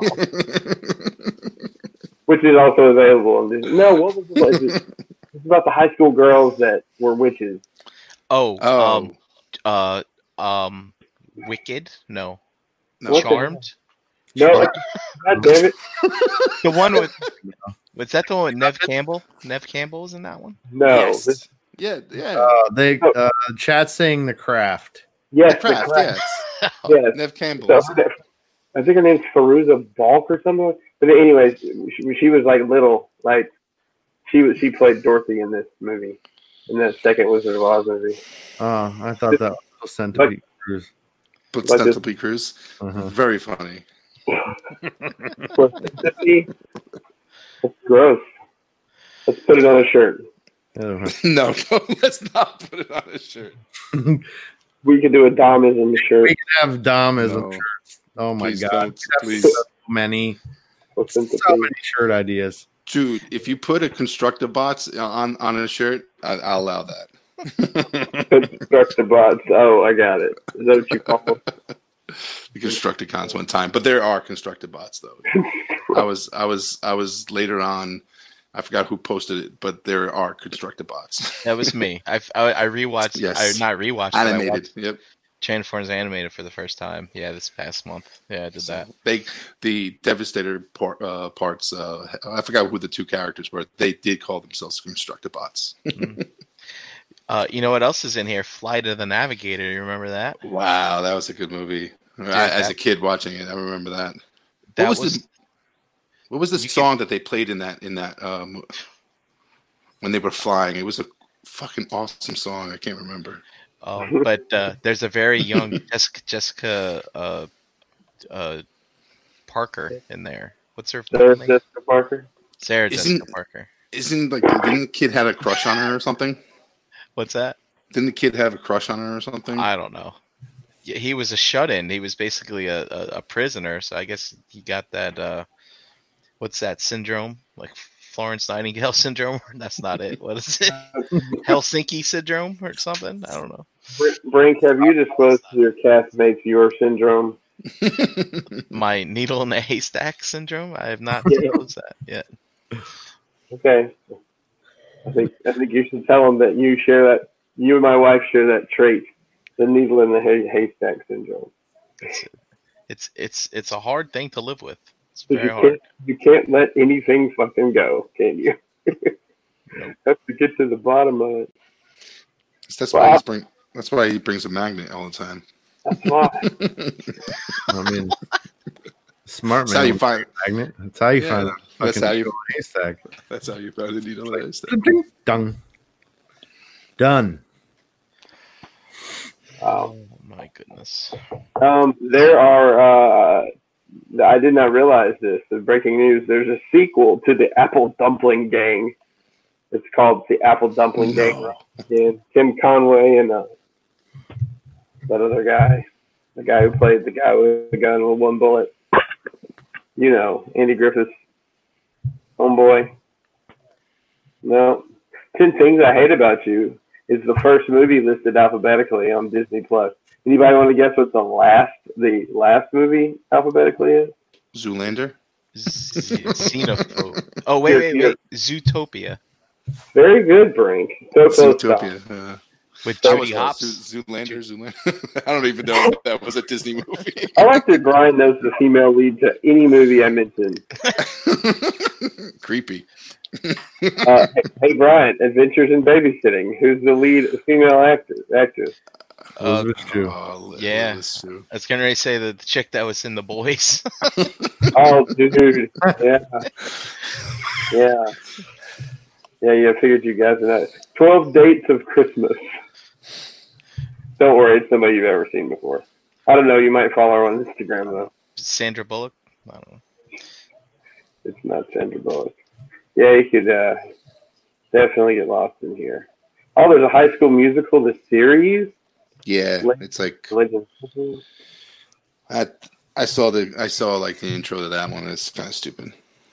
Which is also available on Disney. No, what was it? It's, it's about the high school girls that were witches. Oh, Oh, um, uh, um, Wicked? No, no. What the- Charmed. No, God damn it. The one with was that the one with Nev Campbell? Nev Campbell was in that one. No. Yes. This, Yeah, yeah. uh, they uh, chat saying The Craft. yes, the Craft, the Craft. yes. Yes. Nev Campbell. So, I think her name's Faruza Balk or something. But anyways, she, she was like little, like she was. She played Dorothy in this movie, in that second Wizard of Oz movie. Oh, I thought that was Placenta me Cruz. But Like this- Centipede Cruz. Uh-huh. Very funny. That's gross. Let's put it on a shirt. Uh-huh. No, no, let's not put it on a shirt. We could do a Domism shirt. We could have Dom as No, a Oh my please god. don't, We have please. so many, What's so in the many shirt ideas. Dude, if you put a constructor bots on on a shirt, I, I'll allow that. Constructor bots. Oh, I got it. Is that what you call them? The Constructicons one time, but there are constructor bots though. I was I was I was later on. I forgot who posted it, but there are constructor bots. That was me. I I, I rewatched. Yes. I not rewatched. but I Animated. watched Yep. Transformers animated for the first time. Yeah, this past month. Yeah, I did that. They the Devastator part, uh, parts. Uh, I forgot who the two characters were. They did call themselves constructor bots. Uh, you know what else is in here? Flight of the Navigator. You remember that? Wow, that was a good movie. I, as a kid watching it, I remember that. That what was, was. the What was the You song that they played in that in that um, when they were flying? It was a fucking awesome song. I can't remember. Oh, but uh, there's a very young Jessica, Jessica uh, uh, Parker in there. What's her Sarah name? Jessica Parker. Sarah Isn't- Jessica Parker. Isn't like didn't the kid had a crush on her or something? What's that? Didn't the kid have a crush on her or something? I don't know. Yeah, he was a shut-in. He was basically a, a, a prisoner. So I guess he got that. Uh, what's that syndrome? Like Florence Nightingale syndrome? That's not it. What is it? Helsinki syndrome or something? I don't know. Brink, have you disclosed to your castmates your syndrome? My needle in the haystack syndrome? I have not Yeah. disclosed that yet. Okay. I think I think you should tell them that you share that. You and my wife share that trait, the needle in the hay, haystack syndrome. It's, it's it's it's a hard thing to live with. It's 'Cause very you hard. can't, you can't let anything fucking go, can you? Have to get to the bottom of it. That's Wow. why he's bring. That's why he brings a magnet all the time. That's why. I mean, smart That's man. how you with find. a magnet. That's how you Yeah, find a that's fucking how you- needle in a haystack. That's how you found the needle in the haystack. Done. Done. Wow. Oh my goodness. Um, there are. Uh, I did not realize this. The breaking news. There's a sequel to the Apple Dumpling Gang. It's called the Apple Dumpling Gang. No. And Tim Conway and uh, that other guy, the guy who played the guy with the gun with one bullet. You know, Andy Griffith's homeboy. No. Ten Things I Hate About You is the first movie listed alphabetically on Disney Plus. Anybody want to guess what the last the last movie alphabetically is? Zoolander. Z- Xenophobe. Oh wait, wait, wait. Zootopia Very good, Brink. So close. Zootopia. Uh, with that Judy was uh, Hopps. Zoo- Zoolander. Zoolander. I don't even know if that was a Disney movie. I like that Brian knows the female lead to any movie I mentioned. Creepy. Uh, hey, Brian, Adventures in Babysitting. Who's the lead female actor, actress? Uh, Elizabeth Shue. Oh, Liz- Yeah. Liz Shue. I was gonna say the chick that was in The Boys. Oh, dude. Yeah. Yeah. Yeah, yeah, I figured you guys would know. twelve Dates of Christmas. Don't worry, it's somebody you've ever seen before. I don't know, you might follow her on Instagram, though. Sandra Bullock. I don't know. It's not Sandra Bullock. Yeah, you could uh, definitely get lost in here. Oh, there's a High School Musical, the series. Yeah, it's like Legend. I, I saw the I saw like the intro to that one. It's kind of stupid.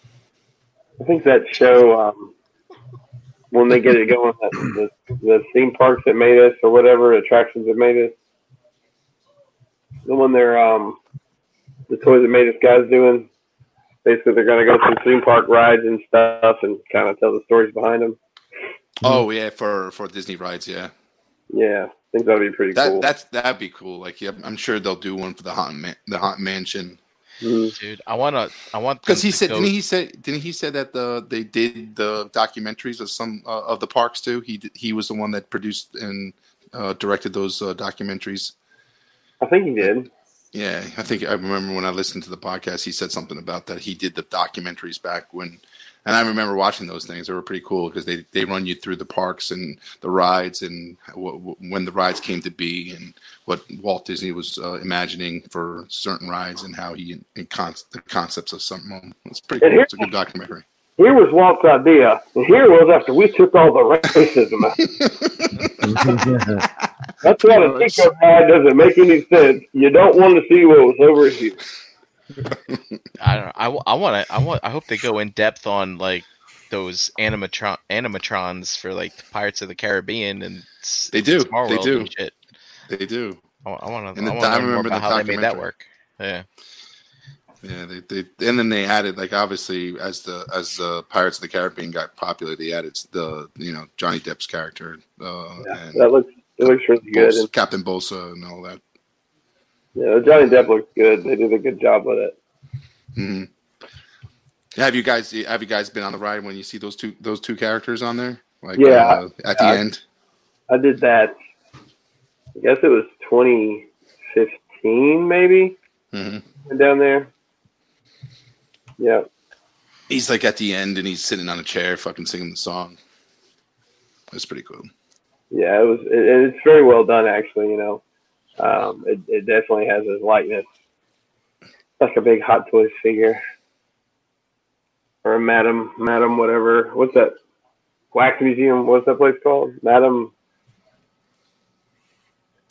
I think that show, um, when they get it going, the, the, the theme parks that made us, or whatever attractions that made us, the one they're, um, the Toys That Made Us guys doing, basically they're going to go through theme park rides and stuff and kind of tell the stories behind them. Oh yeah, for for Disney rides, yeah. Yeah, I think that would be pretty That cool. that's that'd be cool. Like, yeah, I'm sure they'll do one for the Haunted Man, the Haunted Mansion. Mhm. Dude, I wanna, I want Because them he to said, go- didn't he say, didn't he say that the they did the documentaries of some uh, of the parks too? He did- he was the one that produced and uh, directed those uh, documentaries. I think he did. Yeah, I think I remember when I listened to the podcast, he said something about that. He did the documentaries back when, and I remember watching those things. They were pretty cool because they, they run you through the parks and the rides and w- w- when the rides came to be and what Walt Disney was uh, imagining for certain rides and how he and con- the concepts of something. It's pretty cool. It's a good documentary. Here was Walt's idea, and here was after we took all the racism out. That's why the Tico ride doesn't make any sense. You don't want to see what was over here. I don't know. I, w- I want to. I want. I hope they go in depth on like those animatron animatrons for like the Pirates of the Caribbean and s- They do. Small They World do. and shit. They do. I want to. And I the- want I to learn more remember about the how they made that documentary. work. Yeah. Yeah, they, they and then they added like obviously as the as the Pirates of the Caribbean got popular, they added the you know Johnny Depp's character uh, Yeah, and that looks it looks really good. Bolsa- And, Captain Bolsa and all that. yeah, Johnny Depp looks good. They did a good job with it. hmm Have you guys have you guys been on the ride when you see those two those two characters on there? Like Yeah, uh, at the I- end. I did that. I guess it was twenty fifteen, maybe. hmm Went down there. Yeah. He's like at the end and he's sitting on a chair, fucking singing the song. That's pretty cool. Yeah, it was. It, it's very well done, actually. You know, um, it, it definitely has his likeness, like a big Hot Toys figure, or a Madam, Madam, whatever. What's that? Wax Museum. What's that place called? Madam.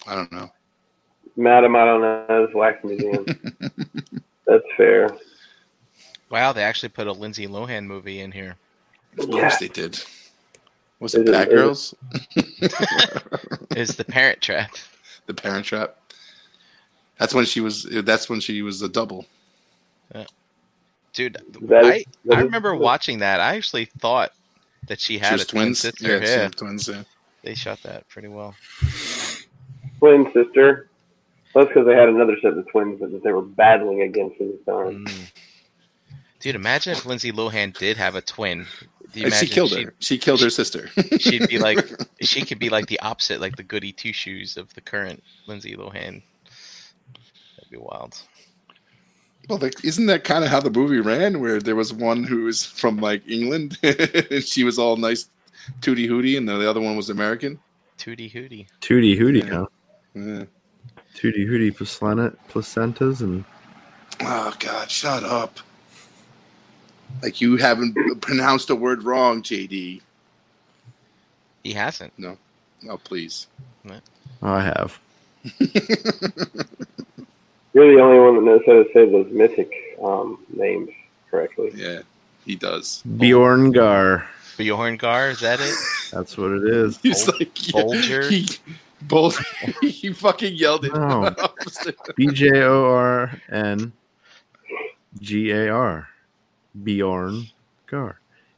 I don't know. Madam, I don't know. It's Wax Museum. That's fair. Wow, they actually put a Lindsay Lohan movie in here. Of Yeah. course they did. Was Is it it- Bad is it- Girls? It's The Parent Trap. The Parent Trap. That's when she was. That's when she was a double. Dude, That is- I, that I is- remember watching that. I actually thought that she She had was a twin twins. sister. Yeah, Yeah, she had twins. Yeah. they shot that pretty well. Twin sister. That's because they had another set of twins that they were battling against at the time. Mm. Dude, imagine if Lindsay Lohan did have a twin. Do you And she imagine killed she'd- her. She killed her sister. She'd be like, she could be like the opposite, like the goody two shoes of the current Lindsay Lohan. That'd be wild. Well, like, isn't that kind of how the movie ran? Where there was one who was from like England, and she was all nice, tooty hooty, and the other one was American. Tootie hootie. Tootie hootie, Yeah. huh? Yeah. Tootie hootie placenta, placentas and Oh God, shut up! Like you haven't pronounced a word wrong, J D. He hasn't. No, please. oh, I have. You're the only one that knows how to say those mythic um, names correctly. Yeah, he does. Bjorn Gar. Bjorn Gar, is that it? That's what it is. He's Bol- like yeah, Bolger? He, Bol- he fucking yelled it. No. B J O R N G A R. Bjorn Gar.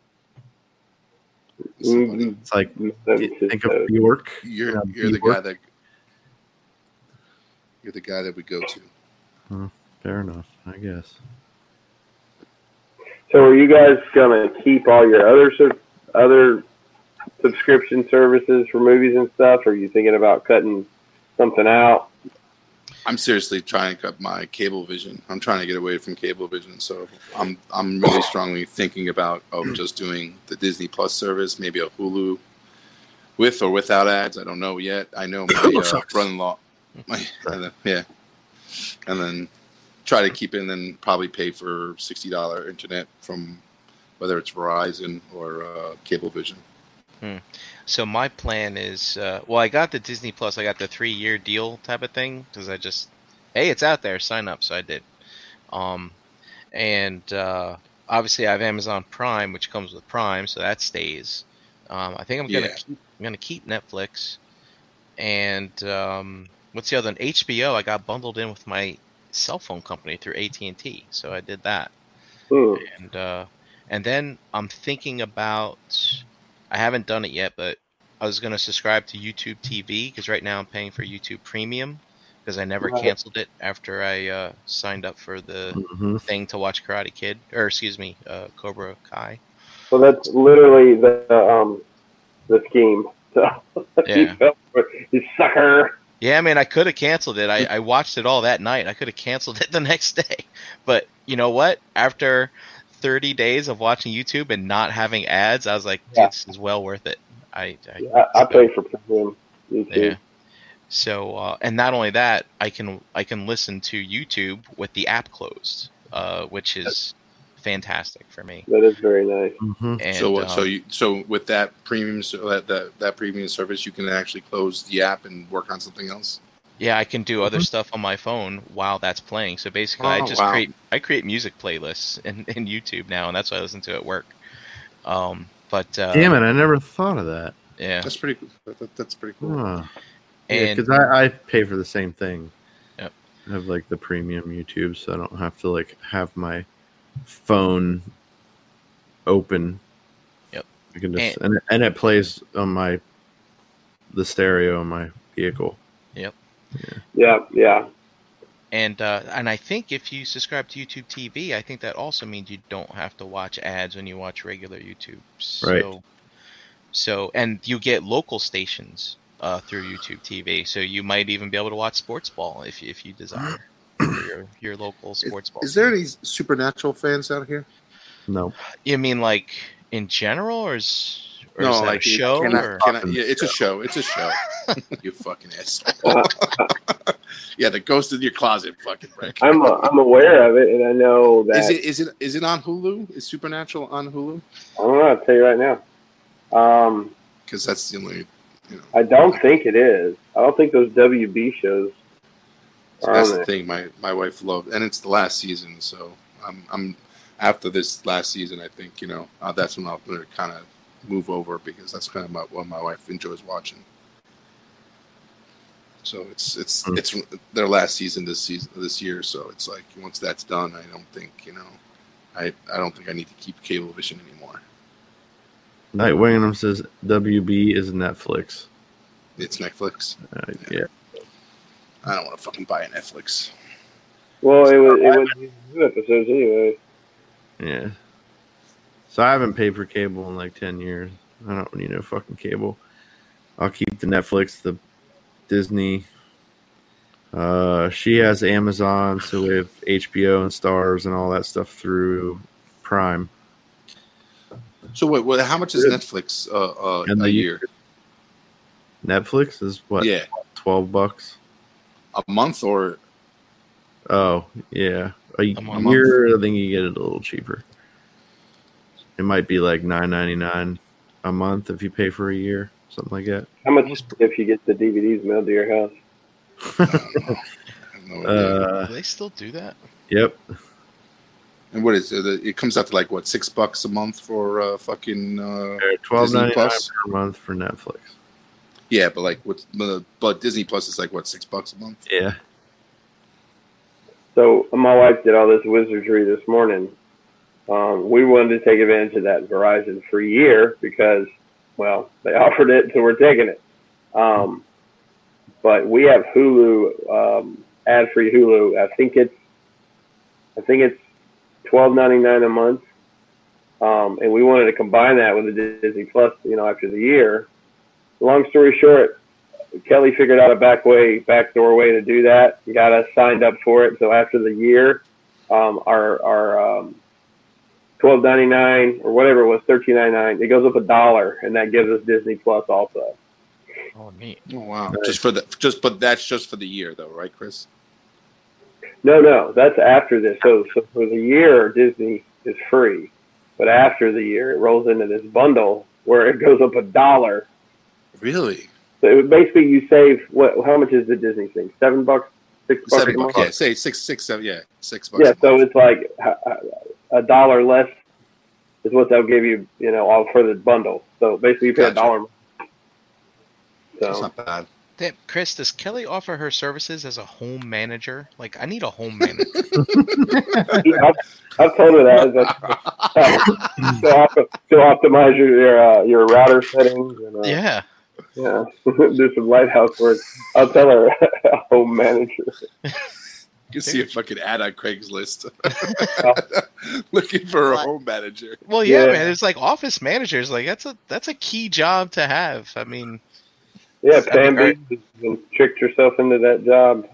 Mm, It's like that's you just, think uh, of Bjork. You're Yeah, you're the Bjork. guy that you're the guy that we go to. Fair enough, I guess. So, are you guys gonna keep all your other sub- other subscription services for movies and stuff? Or are you thinking about cutting something out? I'm seriously trying to cut my cable vision. I'm trying to get away from cable vision, so I'm I'm really strongly thinking about of just doing the Disney Plus service, maybe a Hulu, with or without ads. I don't know yet. I know my uh, Sucks. brother-in-law, my and then, yeah, and then try to keep it, and then probably pay for sixty dollar internet from whether it's Verizon or uh, Cablevision. So my plan is, uh, well, I got the Disney Plus. I got the three-year deal type of thing because I just, hey, it's out there, sign up. So I did. Um, and uh, obviously I have Amazon Prime, which comes with Prime, so that stays. Um, I think I'm gonna Yeah. keep, I'm gonna keep Netflix. And um, what's the other one? H B O. I got bundled in with my cell phone company through A T and T, so I did that. Hmm. And uh, and then I'm thinking about. I haven't done it yet, but I was gonna subscribe to YouTube T V because right now I'm paying for YouTube Premium because I never Right. canceled it after I uh, signed up for the hmm thing to watch Karate Kid, or excuse me, uh, Cobra Kai. Well, that's literally the um, the scheme. So, Yeah. you, fell for it, you sucker. Yeah, I mean, I could have canceled it. I, I watched it all that night. I could have canceled it the next day. But you know what? After thirty days of watching YouTube and not having ads, I was like, Yeah. this is well worth it. I, I, I, I pay for premium YouTube. yeah. So, uh, and not only that, I can I can listen to YouTube with the app closed, uh, which is fantastic for me. That is very nice. hmm And so what? so um, you so with that premium so that, that that premium service, you can actually close the app and work on something else. yeah, I can do other Mhm. stuff on my phone while that's playing. So basically, I Oh, just wow. create I create music playlists in, in YouTube now, and that's what I listen to at work. Um, but uh, Damn it! I never thought of that. yeah, That's pretty cool. That, that- that's pretty cool. Huh. and because I, I pay for the same thing. Yep. I have like the premium YouTube, so I don't have to like have my phone open. Yep. I can just and, and it plays on my the stereo in my vehicle. Yeah, yeah. and uh, and I think if you subscribe to YouTube T V, I think that also means you don't have to watch ads when you watch regular YouTube. So, Right. So and you get local stations uh, through YouTube T V, so you might even be able to watch sports ball if you, if you desire your your local sports ball. Is there any supernatural fans out here? No, You mean like in general, or is or is that a it- show? Can I, or? can I, yeah, it's a show. It's a show. You fucking asshole. Yeah, the ghost in your closet, fucking Rick. I'm uh, I'm aware of it, and I know that. Is it is it is it on Hulu? Is Supernatural on Hulu? I don't know. I'll tell you right now. Um, Because that's the only, you know. I don't think it is. I don't think those W B shows So are that's on the there. thing. My my wife loved, and it's the last season. So I'm I'm after this last season. I think you know uh, that's when I'll kind of move over because that's kind of my, what my wife enjoys watching. So it's it's Hmm. it's their last season this season this year. So it's like once that's done, I don't think you know, I I don't think I need to keep Cablevision anymore. Night Wingham says W B is Netflix. It's Netflix. Uh, yeah. I don't want to fucking buy a Netflix. Well, it was it was new episodes anyway. Yeah. So I haven't paid for cable in like ten years. I don't need no fucking cable. I'll keep the Netflix, the Disney. Uh, she has Amazon, so we have H B O and Stars and all that stuff through Prime. So wait, what? How much is Good. Netflix uh, uh, And a the- year? Netflix is what? Yeah, twelve bucks. a month or Oh, yeah. A, A month. year, I think you get it a little cheaper. It might be like nine ninety nine a month if you pay for a year, something like that. How much if you get the D V Ds mailed to your house? I don't know. I have no idea. Uh, Do they still do that? yep. And what is it? It comes out to like what six bucks a month for uh, fucking uh, Twelve Disney ninety nine Plus? per month for Netflix. Yeah, but like what's but Disney Plus is like what six bucks a month? Yeah. So my wife did all this wizardry this morning. Um, we wanted to take advantage of that Verizon free year because, well, they offered it, so we're taking it. Um, but we have Hulu, um, ad-free Hulu. I think it's, I think it's twelve ninety nine a month, um, and we wanted to combine that with the Disney Plus. You know, after the year. Long story short, Kelly figured out a back way, backdoor way to do that. Got us signed up for it. So after the year, um, our our um, twelve ninety nine or whatever it was, thirteen ninety nine, it goes up a dollar, and that gives us Disney Plus also. Oh, neat. Oh wow! Nice. Just for the just, but that's just for the year though, right, Chris? No, no, that's after this. So so for the year, Disney is free, but after the year, it rolls into this bundle where it goes up a dollar. Really? So it, basically, you save what? How much is the Disney thing? Seven bucks, six bucks Seven a month. bucks. Yeah, say six, six, seven. Yeah, six bucks. Yeah, a so month. it's like a dollar less is what they'll give you, you know, all for the bundle. So basically, you pay a Gotcha. dollar. That's So not bad. Damn, Chris, does Kelly offer her services as a home manager? Like, I need a home manager. I've, I've told her that as to, op- to optimize your your, uh, your router settings and uh, Yeah. yeah, do some lighthouse work. I'll tell her a home manager. You can see a fucking ad on Craigslist looking for a home manager. Well, yeah, Yeah. man. It's like office managers. Like that's a that's a key job to have. I mean, Yeah, That'd be Pam great. Beach has tricked herself into that job.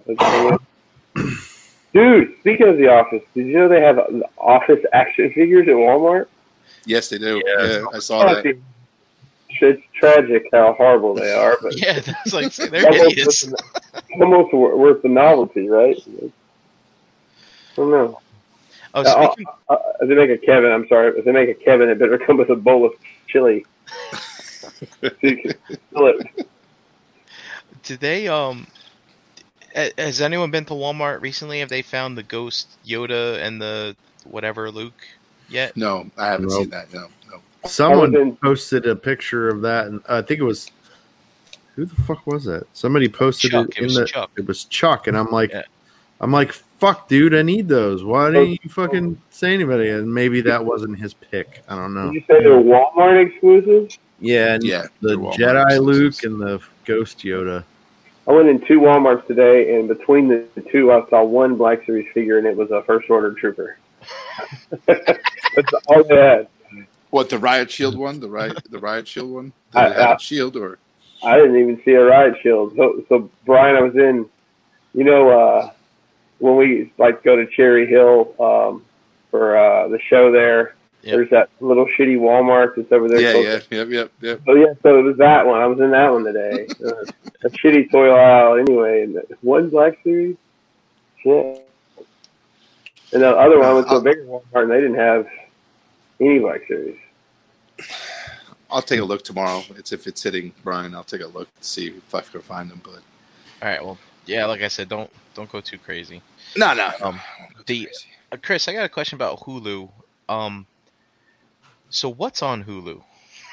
Dude, speaking of the office, did you know they have office action figures at Walmart? Yes, they do. Yeah. Yeah, I saw that. It's tragic how horrible they are, but yeah, that's like they're almost idiots. worth the- almost wor- worth the novelty, right? I don't know. Oh, Uh, speaking. uh, if they make a Kevin, I'm sorry, if they make a Kevin, it better come with a bowl of chili. So you can fill it. Did they um? ha- Has anyone been to Walmart recently? Have they found the ghost Yoda and the whatever Luke yet? No, I haven't Nope. seen that. No, no. Someone I was in- posted a picture of that, and I think it was who the fuck was that? Somebody posted Chuck. it It in was the. Chuck. It was Chuck, and I'm like, Yeah. I'm like, fuck, dude, I need those. Why didn't you fucking say anybody? And maybe that wasn't his pick. I don't know. Did you say they're Walmart exclusives? Yeah, and Yeah, the they're Walmart Jedi exclusives. Luke and the Ghost Yoda. I went in two Walmarts today, and between the two, I saw one Black Series figure, and it was a First Order Trooper. That's all they had. What, the Riot Shield one? The Riot, the Riot Shield one? Did I- it have I- a shield or? I didn't even see a riot shield. So, so Brian, I was in, you know, uh, when we like go to Cherry Hill um, for uh, the show there. Yep. There's that little shitty Walmart that's over there. Yeah, close yeah, yep, yep, yep. Oh yeah, so it was that one. I was in that one today. Uh, a shitty toy aisle anyway. And one Black Series. Shit. And the other one went to a bigger Walmart and they didn't have any Black Series. I'll take a look tomorrow. It's if it's hitting Brian. I'll take a look to see if I can find them. But All right. Well, yeah. Like I said, don't don't go too crazy. No, no. Um, the uh, Chris, I got a question about Hulu. Um, so what's on Hulu?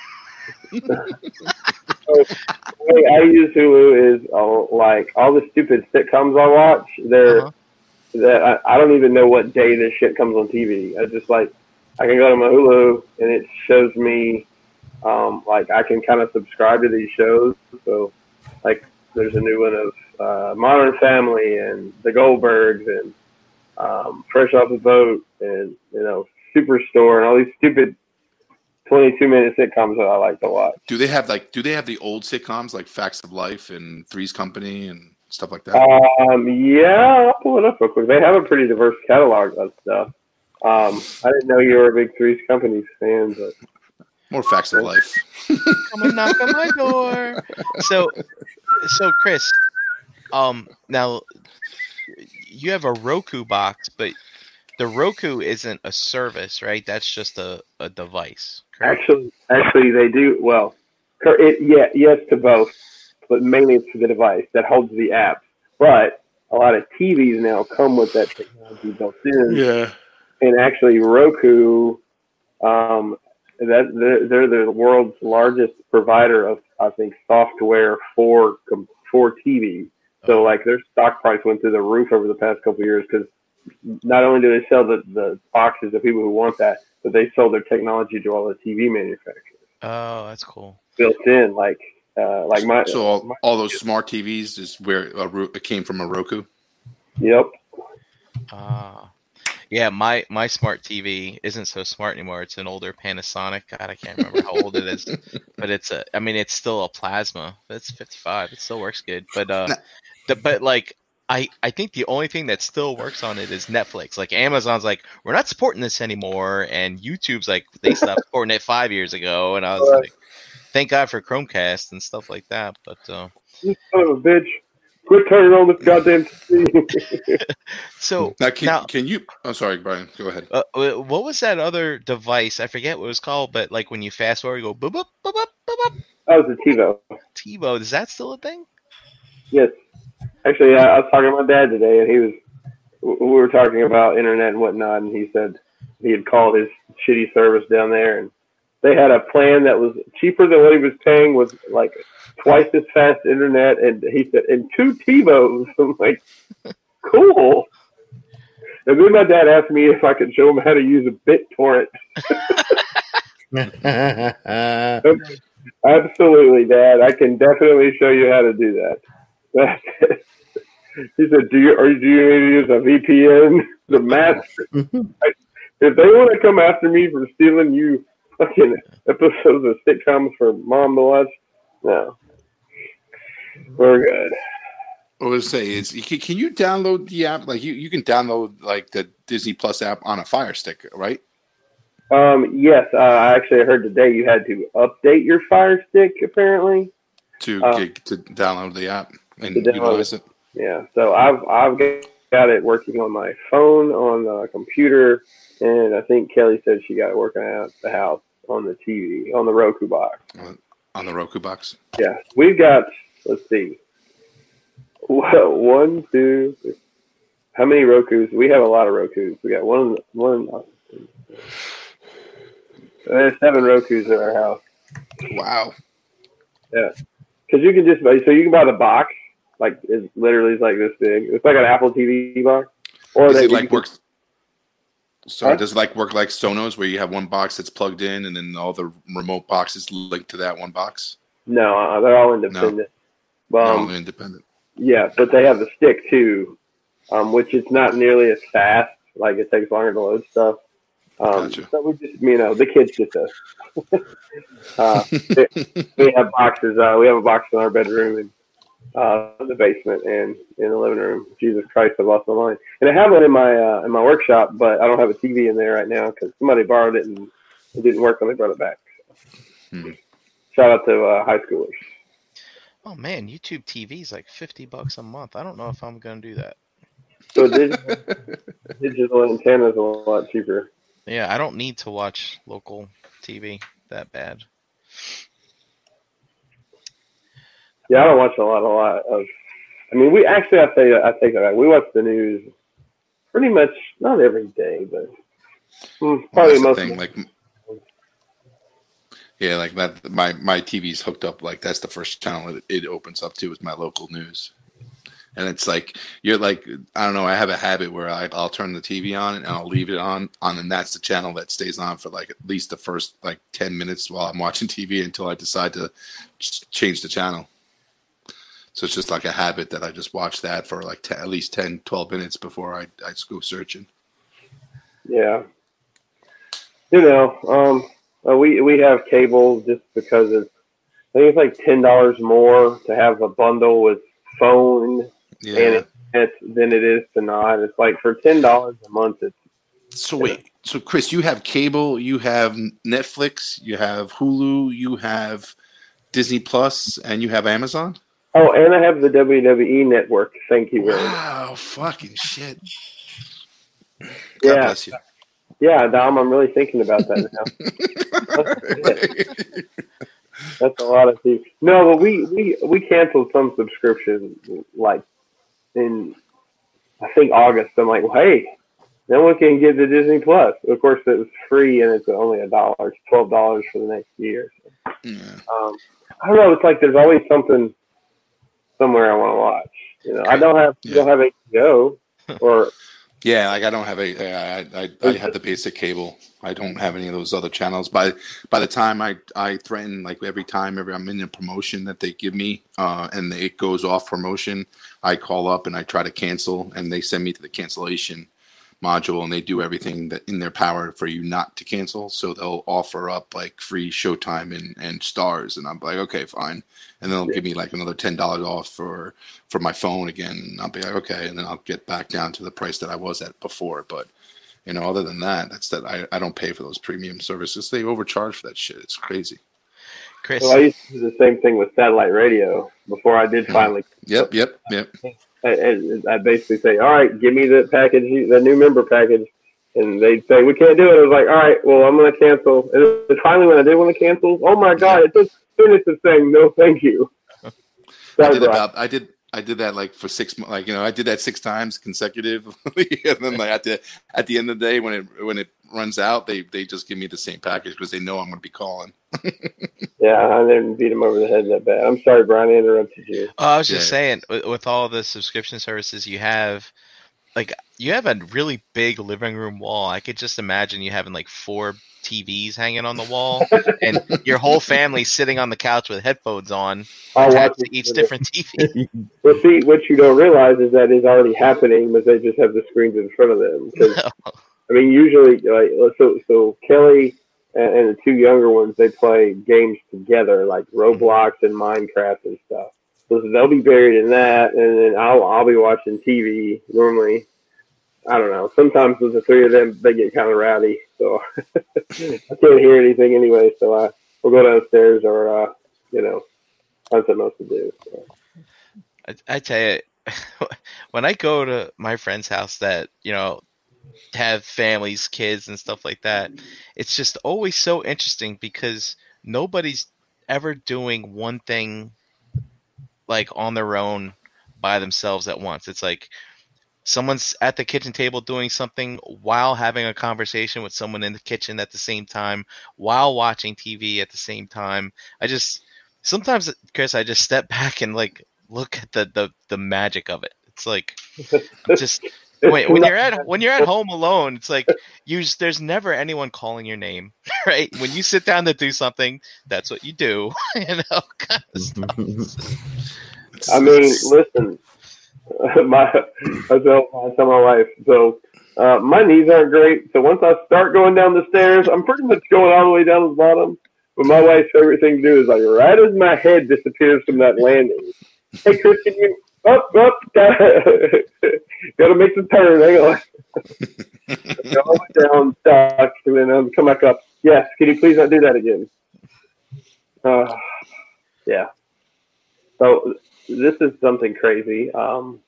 So, the way I use Hulu is uh, like all the stupid sitcoms I watch. They're Uh-huh. that I, I don't even know what day this shit comes on T V. I just like I can go to my Hulu and it shows me um, like I can kind of subscribe to these shows. So like there's a new one of uh, Modern Family and The Goldbergs and um, Fresh Off the Boat and you know Superstore and all these stupid twenty-two minute sitcoms that I like to watch. Do they have like? Do they have the old sitcoms like Facts of Life and Three's Company and stuff like that? Um, yeah, I'll pull it up real quick. They have a pretty diverse catalog of stuff. Um, I didn't know you were a big Three's Company fan, but More Facts of Life. Come and knock on my door. So, so Chris, um, now you have a Roku box, but the Roku isn't a service, right? That's just a, a device. Correct? actually, actually, they do well. It, yeah, yes to both, but mainly it's for the device that holds the app. But a lot of T Vs now come with that technology built in, Yeah. and actually Roku, um, that they're, they're the world's largest provider of, I think, software for for T V. So like their stock price went through the roof over the past couple of years because not only do they sell the, the boxes to people who want that, but they sold their technology to all the T V manufacturers Oh, that's cool. built in. Like uh, like my So all, my, all those smart T Vs is where a, Ro- it came from a Roku. yep. Ah, yeah. My my smart T V isn't so smart anymore. It's an older Panasonic. God, I can't remember how old it is, but it's a. I mean, it's still a plasma. It's fifty-five. It still works good, but uh, Nah. the but like. I, I think the only thing that still works on it is Netflix. Like Amazon's like, we're not supporting this anymore, and YouTube's like, they stopped supporting it five years ago, and I was Uh, like, thank God for Chromecast and stuff like that. But uh, You son of a bitch. Quit turning on this goddamn T V. so Now can now, can you? I'm sorry, Brian. Go ahead. uh, uh, what was that other device? I forget what it was called, but like when you fast forward, you go boop boop boop boop boop boop. That was a TiVo. TiVo, is that still a thing? Yes. Actually, I, I was talking to my dad today, and he was. We were talking about internet and whatnot, and he said he had called his shitty service down there, and they had a plan that was cheaper than what he was paying, with like twice as fast internet, and he said, and two TiVos. I'm like, cool. And then my dad asked me if I could show him how to use a BitTorrent. Absolutely, Dad. I can definitely show you how to do that. He said, "Do you or do you need to use a V P N? The master? If they want to come after me for stealing you fucking episodes of sitcoms for mom to watch, no, we're good." I was say is can, can you download the app? Like you, you can download like the Disney Plus app on a Fire Stick, right? Um, yes, uh, I actually heard today you had to update your Fire Stick apparently To uh, get to download the app and to download utilize it. Yeah, so I've I've got it working on my phone, on the computer, and I think Kelly said she got it working at the house on the T V, on the Roku box. On the Roku box. Yeah, we've got, let's see, one, two, three. How many Rokus? We have a lot of Rokus. We got one, one. There's seven Rokus in our house. Wow. Yeah, because you can just buy, so you can buy the box. Like it literally is like this big. It's like an Apple T V box. Or Does they it like can, work? Sorry, Huh? does it like work like Sonos, where you have one box that's plugged in, and then all the remote boxes linked to that one box? No, uh, they're all independent. They're Um, all independent. yeah, but they have the stick too, um, which is not nearly as fast. Like it takes longer to load stuff. Um, Gotcha. So we just, you know, the kids get to. uh, we have boxes. Uh, we have a box in our bedroom and uh, in the basement and in the living room. Jesus Christ, I lost my mind. And I have one in my uh, in my workshop, but I don't have a T V in there right now because somebody borrowed it and it didn't work when they brought it back. Hmm. Shout out to uh, high schoolers. Oh man, YouTube T V is like fifty bucks a month. I don't know if I'm gonna do that. So digital, digital antenna is a lot cheaper. Yeah, I don't need to watch local T V that bad. Yeah, I don't watch a lot, a lot of I mean, we actually, I say, I take that back. We watch the news pretty much not every day, but mm, Well, probably that's the most. thing. Like, yeah, like that. My my T V's hooked up. Like that's the first channel it, it opens up to is my local news. And it's like you're like I don't know. I have a habit where I, I'll turn the T V on and I'll leave it on, on, and that's the channel that stays on for like at least the first like ten minutes while I'm watching T V until I decide to change the channel. So it's just like a habit that I just watch that for like ten, at least ten, twelve minutes before I I go searching. Yeah, you know, um, uh, we we have cable just because it's I think it's like ten dollars more to have a bundle with phone. Yeah. And it, than it is to not. It's like for ten dollars a month. It's so wait. So Chris, you have cable, you have Netflix, you have Hulu, you have Disney Plus, and you have Amazon. Oh, and I have the W W E Network. Thank you very much. Wow, fucking shit. God yeah. bless you. Yeah, Dom, I'm really thinking about that now. That's a lot of T V. No, but we, we, we canceled some subscriptions like in I think August. I'm like, well, hey, no one can get the Disney Plus. Of course, it was free and it's only a dollar. It's twelve dollars for the next year. So, Yeah. um, I don't know. It's like there's always something somewhere I want to watch. You know, I don't have Yeah. don't have H B O or Yeah, like I don't have a, I, I, I have the basic cable. I don't have any of those other channels. By by the time I, I threaten, like every time every I'm in a promotion that they give me, uh, and it goes off promotion, I call up and I try to cancel, and they send me to the cancellation module, and they do everything that in their power for you not to cancel. So they'll offer up like free Showtime and, and Stars, and I'm like, okay, fine. And then they'll give me like another ten dollars off for, for my phone again. And I'll be like, okay. And then I'll get back down to the price that I was at before. But, you know, other than that, that's that I, I don't pay for those premium services. They overcharge for that shit. It's crazy. Chris, well, I used to do the same thing with satellite radio before I did finally. Yep, yep, yep. I, I basically say, all right, give me the package, the new member package. And they'd say, we can't do it. I was like, all right, well, I'm going to cancel. And finally, when I did want to cancel, oh, my God, it took minutes of saying no, thank you. I did about, I did, I did that like for six months. Like, you know, I did that six times consecutively. And then like at the, at the end of the day, when it, when it runs out, they, they just give me the same package because they know I'm going to be calling. Yeah, I didn't beat him over the head that bad. I'm sorry, Brian, I interrupted you. oh, I was just Yeah. saying, with, with all the subscription services you have, like you have a really big living room wall. I could just imagine you having like four T Vs hanging on the wall, and your whole family sitting on the couch with headphones on, I'll attached watch to each it. different T V. Well, see, what you don't realize is that is already happening, but they just have the screens in front of them. 'Cause, I mean, usually, like, so so Kelly and, and the two younger ones, they play games together, like Roblox and Minecraft and stuff. So they'll be buried in that, and then I'll I'll be watching T V normally. I don't know. Sometimes with the three of them, they get kind of rowdy, so I can't hear anything anyway. So I we'll go downstairs or uh, you know, find something else to do. So. I, I tell you, when I go to my friend's house that, you know, have families, kids, and stuff like that, it's just always so interesting because nobody's ever doing one thing like on their own by themselves at once. It's like someone's at the kitchen table doing something while having a conversation with someone in the kitchen at the same time, while watching T V at the same time. I just sometimes, Chris, I just step back and like look at the the, the magic of it. It's like I'm just when, when you're at when you're at home alone, it's like you there's never anyone calling your name, right? When you sit down to do something, that's what you do, you know. Kind of stuff. I mean, listen, my I tell, I tell my wife, so uh, my knees aren't great. So once I start going down the stairs, I'm pretty much going all the way down to the bottom. But my wife's favorite thing to do is like right as my head disappears from that landing. Hey, Chris, can you up, up, gotta, gotta make the turn. Hang on. Go all the way down, stuck, and then um, come back up. Yes, can you please not do that again? Uh, yeah. So this is something crazy. Um,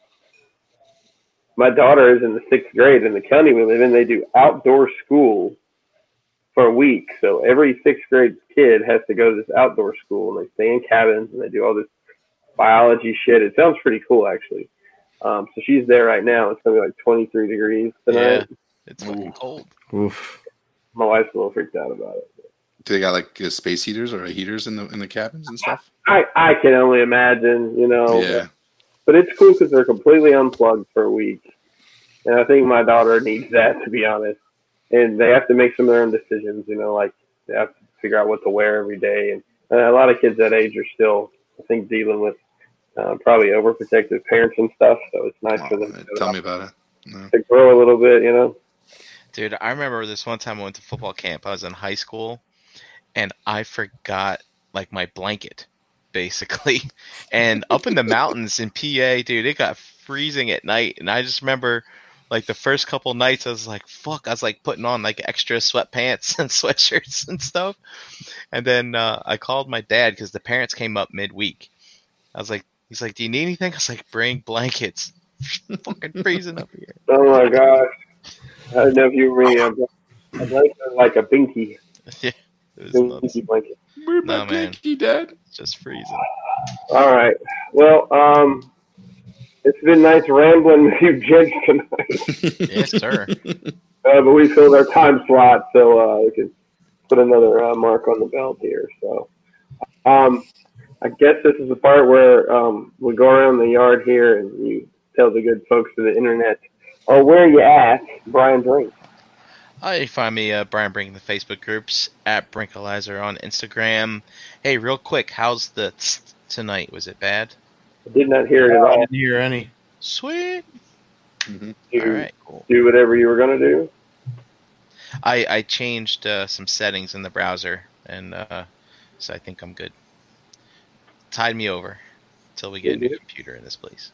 my daughter is in the sixth grade in the county we live in. They do outdoor school for a week. So every sixth grade kid has to go to this outdoor school, and they stay in cabins and they do all this biology shit. It sounds pretty cool, actually. Um, so she's there right now. It's gonna be like twenty-three degrees tonight. Yeah, it's fucking cold. Oof. My wife's a little freaked out about it. Do they got like uh, space heaters or heaters in the in the cabins and stuff? I, I can only imagine, you know. Yeah. But it's cool because they're completely unplugged for a week. And I think my daughter needs that, to be honest. And they have to make some of their own decisions, you know, like they have to figure out what to wear every day. And uh, a lot of kids that age are still, I think, dealing with uh, probably overprotective parents and stuff. So it's nice Oh, for them man, to, tell me about it. No. to grow a little bit, you know. Dude, I remember this one time I went to football camp. I was in high school, and I forgot, like, my blanket, basically. And up in the mountains in P A, dude, it got freezing at night. And I just remember, like, the first couple nights, I was like, fuck. I was, like, putting on, like, extra sweatpants and sweatshirts and stuff. And then uh, I called my dad because the parents came up midweek. I was like, he's like, do you need anything? I was like, bring blankets. Fucking freezing up here. Oh, my gosh. I don't know if you were me. A blanket like a binky. Yeah, it was nuts. Binky blanket. Where's No, my man. blankie, Dad? It's just freezing. All right. Well, um, it's been nice rambling with you gents tonight. Yes, sir. Uh, but we filled our time slot, so uh, we can put another uh, mark on the belt here. So, um, I guess this is the part where um, we go around the yard here and you tell the good folks of the internet, or where you at, Brian Brink. Uh, you find me, uh, Brian Brink, in the Facebook groups, at Brinkalizer on Instagram. Hey, real quick, how's the tst tonight? Was it bad? I did not hear it at I all. didn't hear any. Sweet. Mm-hmm. You All right, cool. do whatever you were going to do. I, I changed uh, some settings in the browser, and uh, so I think I'm good. Tide me over until we get a new computer in this place.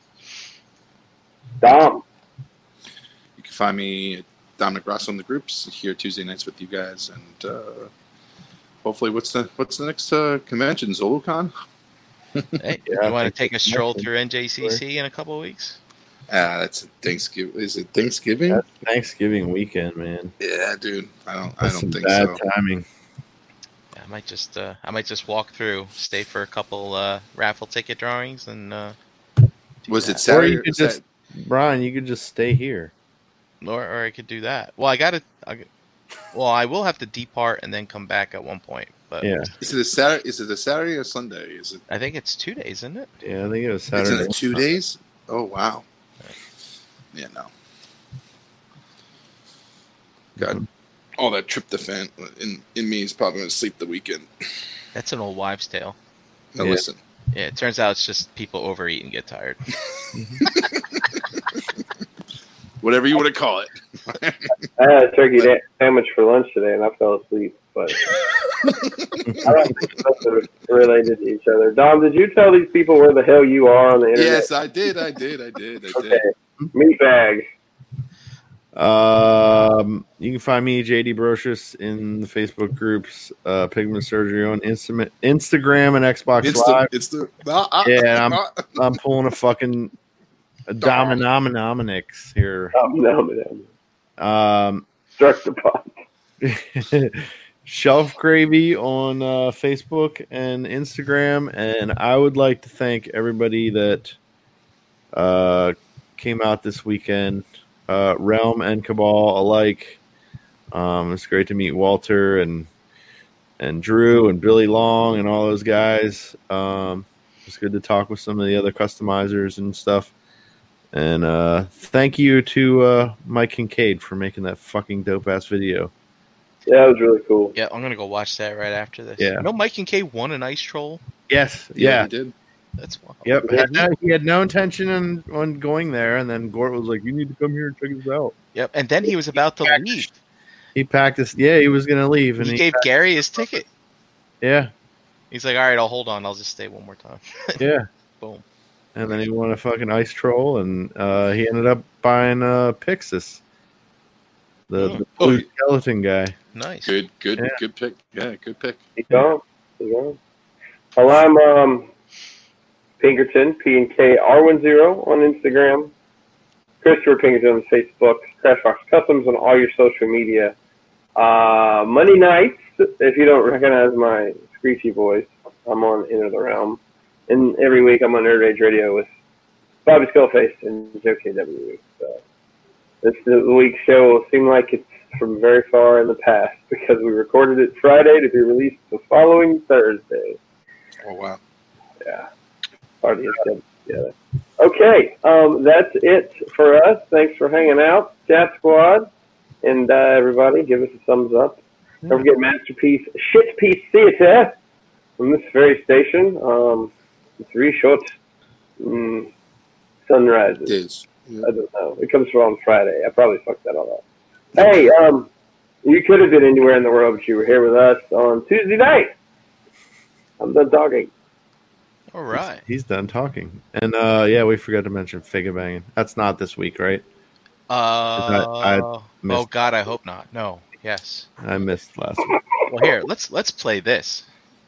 Dom. You can find me at Dominic Rosso in the groups here Tuesday nights with you guys, and uh, hopefully, what's the what's the next uh, convention? ZuluCon? Hey, Yeah, you want I to take a stroll think- through N J C C in a couple of weeks? Ah, that's Thanksgiving. Is it Thanksgiving? That's Thanksgiving weekend, man. Yeah, dude. I don't. I That's don't some think bad so. timing. Yeah, I might just uh, I might just walk through, stay for a couple uh, raffle ticket drawings, and uh, do Was that. it Saturday? Or you or could Sat- just, Brian, you could just stay here. Or, or I could do that. Well, I gotta. I, well, I will have to depart and then come back at one point. But Yeah. Is it a Saturday? Is it a Saturday or Sunday? Is it? I think it's two days, isn't it? Yeah, I think it was It's Saturday. in a two days. Oh wow. Yeah, no. God, all that tryptophan in in me is probably gonna sleep the weekend. That's an old wives' tale. Now Yeah. listen. Yeah, it turns out it's just people overeat and get tired. Whatever you want to call it. I had a turkey da- sandwich for lunch today, and I fell asleep. But I don't think those are related to each other. Dom, did you tell these people where the hell you are on the internet? Yes, I did. I did. I did. I Okay. did. Meatbag. Um, you can find me, J D Brocious, in the Facebook groups, uh, Pigment Surgery on Insta- Instagram and Xbox It's Live. the. It's the. Uh, uh, Yeah, I'm- uh, I'm pulling a fucking Dominaminix here. Oh, no, no. Um, Struck the pot. Shelf Gravy on uh, Facebook and Instagram, and I would like to thank everybody that uh, came out this weekend, uh, Realm and Cabal alike. Um, it's great to meet Walter and and Drew and Billy Long and all those guys. Um, it's good to talk with some of the other customizers and stuff. And uh, thank you to uh, Mike Kincaid for making that fucking dope ass video. Yeah, that was really cool. Yeah, I'm gonna go watch that right after this. Yeah. No, Mike and Kay won an ice troll. Yes, yeah, yeah. he did. That's wild. Yep, had no, he had no intention on, on going there, and then Gort was like, "You need to come here and check this out." Yep. And then he was about to leave. He packed his, yeah, he was gonna leave, and He he, gave Gary his ticket. yeah, He's like, all right, I'll hold on. I'll just stay one more time. yeah, Boom. and then he won a fucking ice troll, and uh, he ended up buying uh, Pixis, the, Hmm. the Oh, blue yeah. skeleton guy. Nice. Good. Good. Yeah. Good pick. Yeah. Good pick. Keep going. Keep going. Well, I'm um, Pinkerton, P and K R one zero on Instagram. Christopher Pinkerton on Facebook. Crashbox Customs on all your social media. Uh, Monday nights, if you don't recognize my screechy voice, I'm on Enter the Realm. and every week I'm on Nerd Rage Radio with Bobby Skullface and Joe K W. So this week's show will seem like it's from very far in the past because we recorded it Friday to be released the following Thursday. Oh, wow. Yeah. Hard to get them together. Okay, um, that's it for us. Thanks for hanging out, Chat Squad. And uh, everybody, give us a thumbs up. Don't forget Masterpiece Shitpiece Theater from this very station. Um, three short mm, sunrises. It is. Yeah. I don't know. It comes from on Friday. I probably fucked that all up. Hey, um, you could have been anywhere in the world, but you were here with us on Tuesday night. I'm done talking. All right. He's, he's done talking. And uh, yeah, we forgot to mention Figure Banging. That's not this week, right? Uh, I- I oh missed- God, I hope not. No. Yes. I missed last week. Well, here, let's let's play this.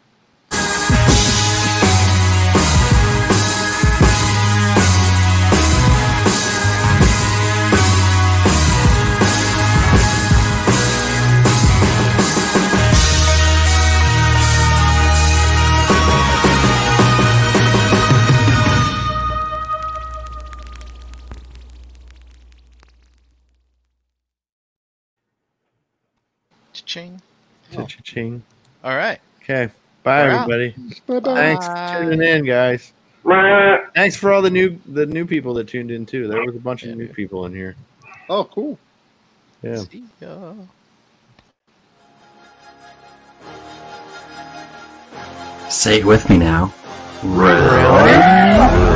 Cha-ching. Cha-ching. All right. Okay. Bye, We're out. everybody. Bye-bye. Thanks for tuning in, guys. Mwah. Thanks for all the new the new people that tuned in too. There was a bunch of Yeah. new people in here. Oh, cool. Yeah. See ya. Say it with me now. Really?